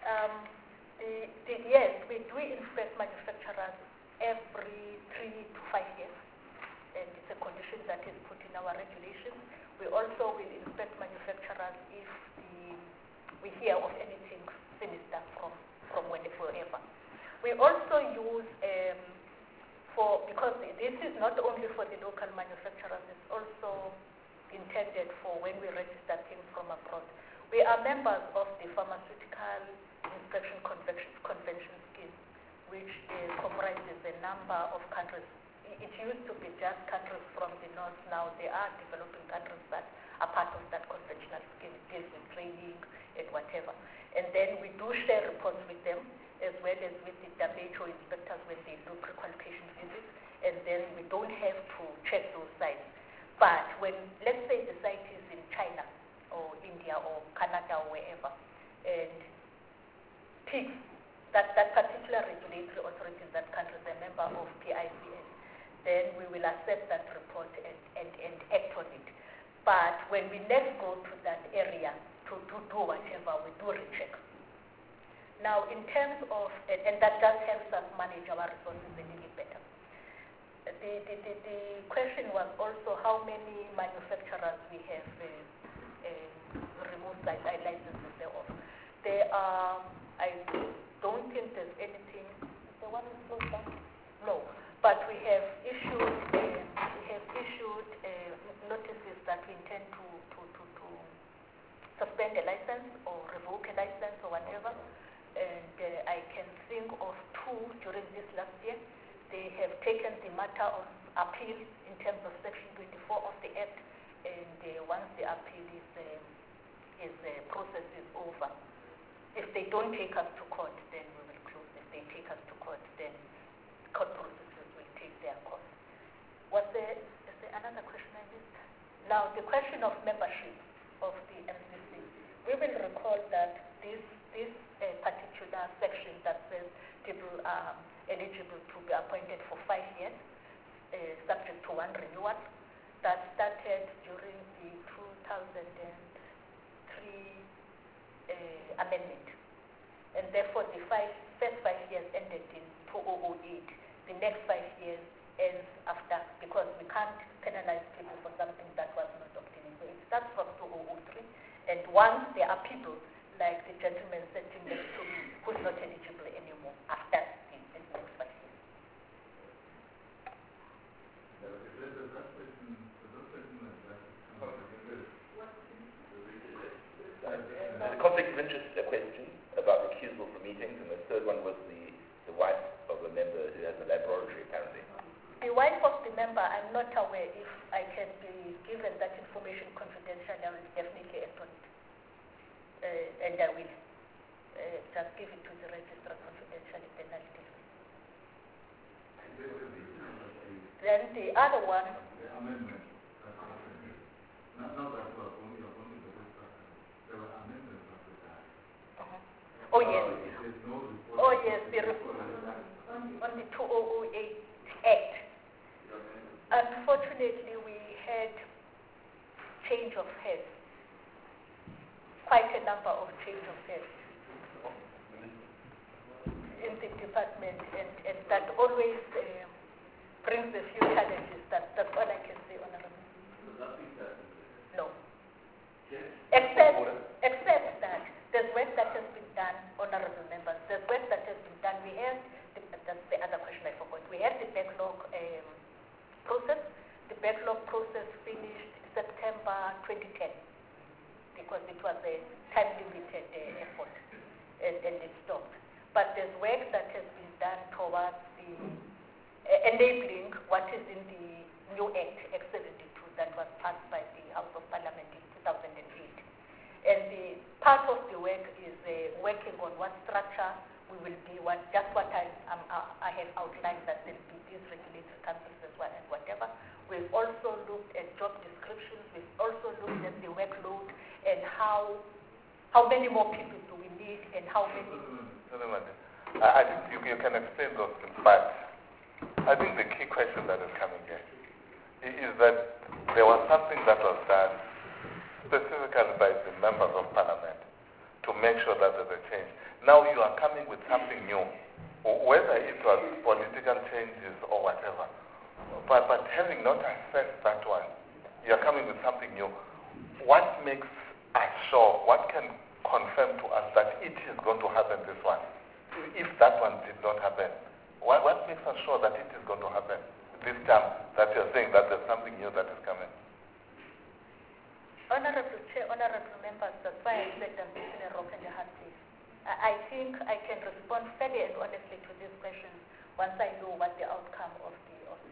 Yes, we do inspect manufacturers every 3 to 5 years, and it's a condition that is put in our regulations. We also will inspect manufacturers if we hear of anything sinister from wherever. We also use, because this is not only for the local manufacturers, it's also intended for when we register things from abroad. We are members of the Pharmaceutical Inspection Convention Scheme, which comprises a number of countries. It used to be just countries from the north. Now there are developing countries that are part of that conventional scheme. It deals with training and whatever. And then we do share reports with them, as well as with the WHO inspectors when they do pre-qualification visits. And then we don't have to check those sites. But when, let's say the site is in China or India or Canada or wherever, and PICS, that particular regulatory authority in that country is a member of PICS, then we will accept that report and act on it. But when we next go to that area to do whatever, we do recheck. Now, in terms of, and that just helps us manage our resources a little better. The question was also how many manufacturers we have removed licenses thereof. There are, I don't think there's anything. Is there one in Florida? No. But we have issued notices that we intend to suspend a license or revoke a license or whatever. And I can think of 2 during this last year. They have taken the matter on appeal in terms of Section 24 of the Act, and once the appeal is process is over. If they don't take us to court, then we will close. If they take us to court, then court processes will take their course. Is there another question I missed? Now, the question of membership of the MCC. We will recall that this particular section that says people are eligible to be appointed for 5 years, subject to one renewal, that started during the 2003 amendment. And therefore, the first 5 years ended in 2008. The next 5 years ends after, because we can't penalize people for something that was not obtained. So it starts from 2003. And once there are people, like the gentleman sitting next to me, who's not eligible anymore after the next 5 years. There's a conflict of interest question about recusal from meetings, and the third one was the wife of a member who has a laboratory, apparently. The wife of the member, I'm not aware if I can be given that information confidentially. I will definitely act on it. And I will just give it to the registrar confidentially, then I'll deal with it. Then the other one. The amendment. Not that was only the there were amendments after that. Oh yes. Oh yes, on the 2008 Act. Unfortunately, we had change of heads. Quite a number of change of heads in the department, and that always brings a few challenges. That's all I can say, Honorable. No. Except that there's work that has been done, Honorable Members. There's work that has been done. We have, that's the other question I forgot. We have the backlog process. The backlog process finished September 2010. Because it was a time-limited effort, and it stopped. But there's work that has been done towards the enabling what is in the new Act, Act 72, that was passed by the House of Parliament in 2008. And the part of the work is working on what structure we will be, just what I have outlined, that there will be these regulatory councils as well and whatever. We've also looked at job descriptions. We've also looked at the workload and how many more people do we need and how many. I think you can explain those things, but I think the key question that is coming here is that there was something that was done specifically by the members of parliament to make sure that there's a change. Now you are coming with something new, whether it was political changes or whatever. But having not assessed that one, you're coming with something new. What makes us sure, what can confirm to us that it is going to happen this one? If that one did not happen, what makes us sure that it is going to happen this time, that you're saying that there's something new that is coming? Honorable Chair, honorable members, that's why I said I'm between a rock and a hard place. I think I can respond fairly and honestly to these questions once I know what the outcome of the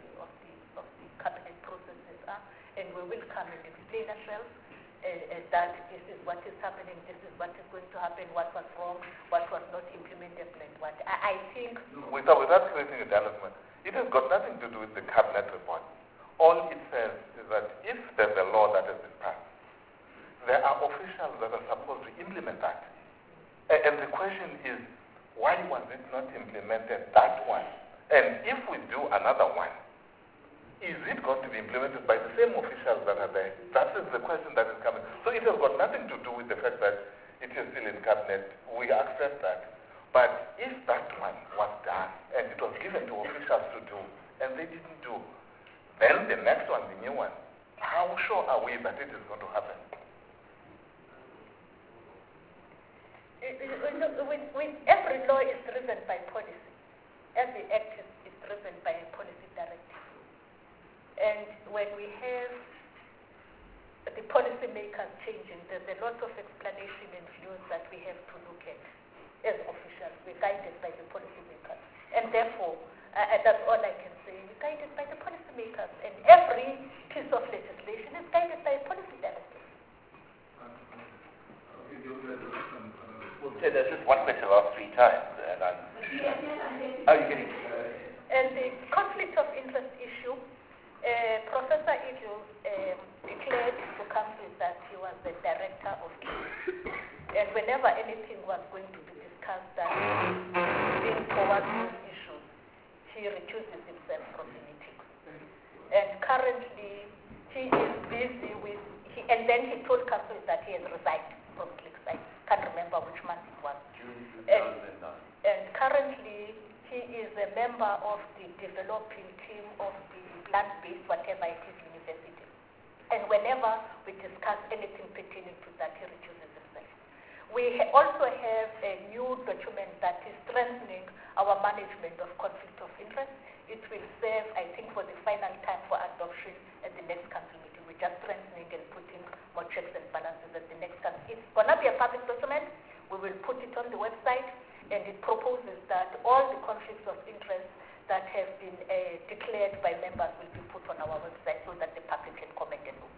cabinet processes are, and we will come and explain ourselves that this is what is happening, this is what is going to happen, what was wrong, what was not implementable, and what. I think. Without creating a development, it has got nothing to do with the cabinet report. All it says is that if there's a law that has been passed, there are officials that are supposed to implement that. And the question is, why was it not implemented, that one? And if we do another one, is it going to be implemented by the same officials that are there? That is the question that is coming. So it has got nothing to do with the fact that it is still in cabinet. We accept that. But if that one was done and it was given to officials to do, and they didn't do, then the next one, the new one, how sure are we that it is going to happen? With every law is driven by policy. Every act is driven by a policy directive. And when we have the policymakers changing, there's a lot of explanation and views that we have to look at as officials. We're guided by the policymakers. And therefore, that's all I can say. We're guided by the policymakers. And every piece of legislation is guided by a policy directive. there's just one question I've asked 3 times, and I'm... Oh, you're getting... And the conflict of interest issue, Professor Idu declared to council that he was the director of KIS. And whenever anything was going to be discussed that being towards those issues, he recuses himself from the meeting. And currently, he is busy with, and then he told council that he has resigned from Clickside. Can't remember which month it was. June 2009. And currently, he is a member of the developing team of the plant-based, whatever it is, university. And whenever we discuss anything pertaining to that, he recuses himself. We also have a new document that is strengthening our management of conflict of interest. It will serve, I think, for the final time for adoption at the next council meeting. We're just strengthening and putting more checks and balances at the next council. It's going to be a public document. We will put it on the website, and it proposes that all the conflicts of interest that have been declared by members will be put on our website so that the public can comment and know.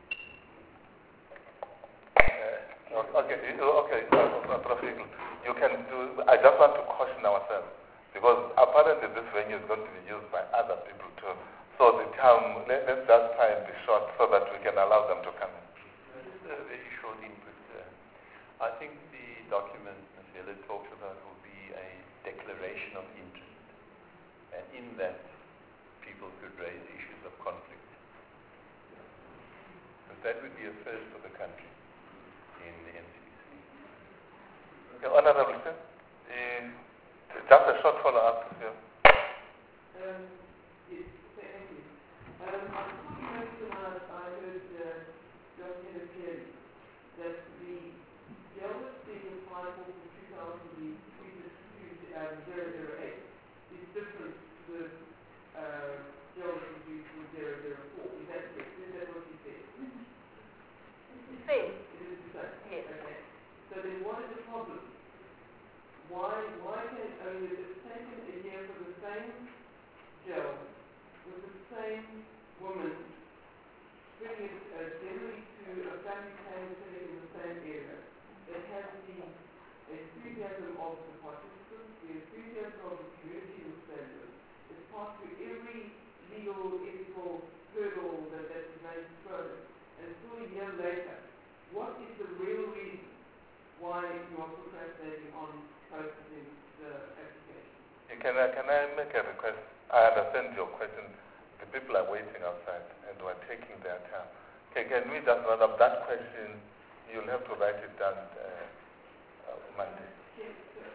Professor, you can do, I just want to caution ourselves, because apparently this venue is going to be used by other people too. So the term, let's just try and be short so that we can allow them to come in. Just a very short input. I think the document Ms. Heller talks about will be a declaration of interest. And in that, people could raise issues of conflict. But that would be a first for the country in the NCC. Okay, Honorable Sir, just a short follow-up here. Yes, thank you. I heard Dr. Kelly that the jail was being applied for 2008 is different to the jail that was used for 004. Is that correct? Is that what you said? It's the same. It is the same? Yes. Okay. So then what is the problem? Why can only it's taken a year for the same jail with the same woman bringing it generally to a family planning clinic in the same area that has the enthusiasm of the participants, the enthusiasm of the community who stands. It's passed through every legal, ethical hurdle that remains thrown. And still a year later, what is the real reason why you are procrastinating on processing the application? Can I make a request? I understand your question. The people are waiting outside and we're taking their time. Okay, can we just run up that question? You'll have to write it down Monday. Yes,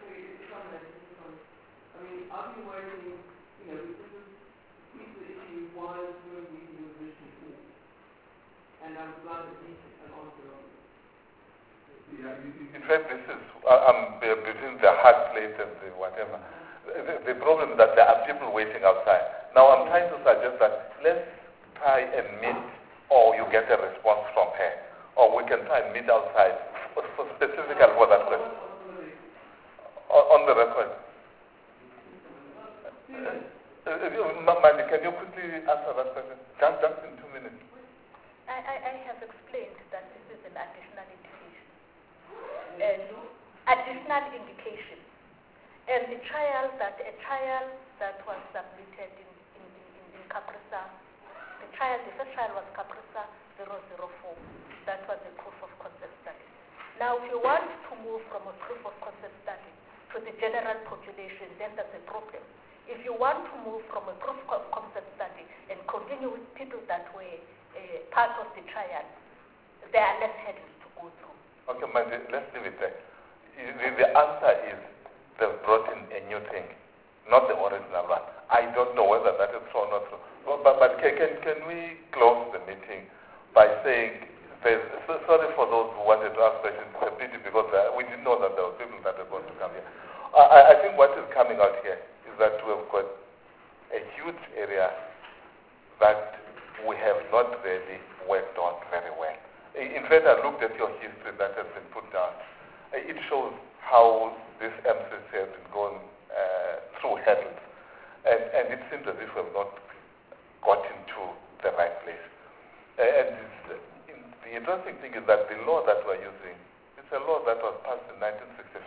I mean, I've been waiting, this is the issue why this room meeting was originally for. And I would like an answer on it. In fact, this is between the hard plate and the whatever. The problem is that there are people waiting outside. Now, I'm trying to suggest that let's try and meet, or you get a response from her, or we can try and meet outside specifically for that question. On the record. Mandy, can you quickly answer that question? Just in 2 minutes. I have explained that this is an additional indication. Additional indication. And the trial that was submitted in Caprisa, the first trial was Caprisa 004. That was a proof of concept study. Now, if you want to move from a proof of concept study to the general population, then that's a problem. If you want to move from a proof of concept study and continue with people that were part of the trial, there are less hurdles to go through. Okay, Mandy, let's leave it there. The answer is they've brought in a new thing, not the original one. I don't know whether that is true or not true. But can we close the meeting by saying, sorry for those who wanted to ask questions, it's a pity because we didn't know that there were people that were going to come here. I think what is coming out here is that we have got a huge area that we have not really worked on very well. In fact, I looked at your history that has been put down. It shows how this MCC has been going through hurdles. And it seems as if we have not gotten to the right place. And the interesting thing is that the law that we're using, it's a law that was passed in 1965.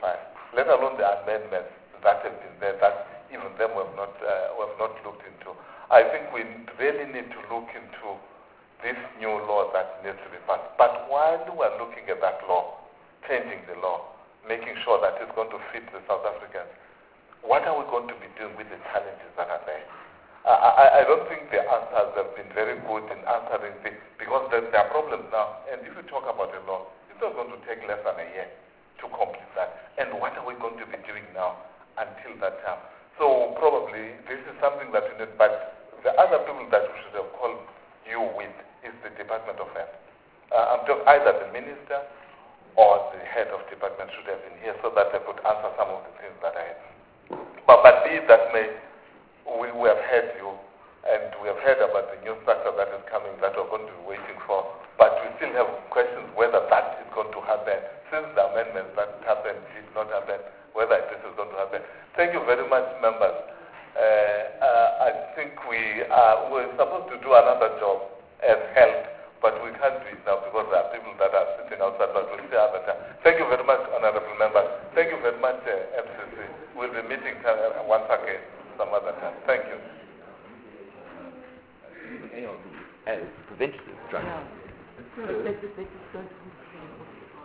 let alone the amendments that have been there that even them we have not looked into. I think we really need to look into this new law that needs to be passed. But while we're looking at that law, changing the law, making sure that it's going to fit the South Africans, what are we going to be doing with the challenges that are there? I don't think the answers have been very good in answering this, because there are problems now. And if you talk about the law, it's not going to take less than a year to complete that. And what are we going to be doing now until that time? So probably this is something that we need, but the other people that we should have called you with is the Department of Health. I'm talking either the minister or the head of department should have been here so that they could answer some of the things that I have. But be that may, we have heard you, and we have heard about the new structure that is coming that we're going to be waiting for, but we still have questions whether that is going to happen, since the amendments that happened did not happen, whether this is going to happen. Thank you very much, members. I think we're supposed to do another job as health, but we can't do it now because there are people that are sitting outside, but we'll still have a time. Thank you very much, honorable members. Thank you very much, MCC. We'll be meeting once again some other time. Thank you. Preventative drugs. Yeah.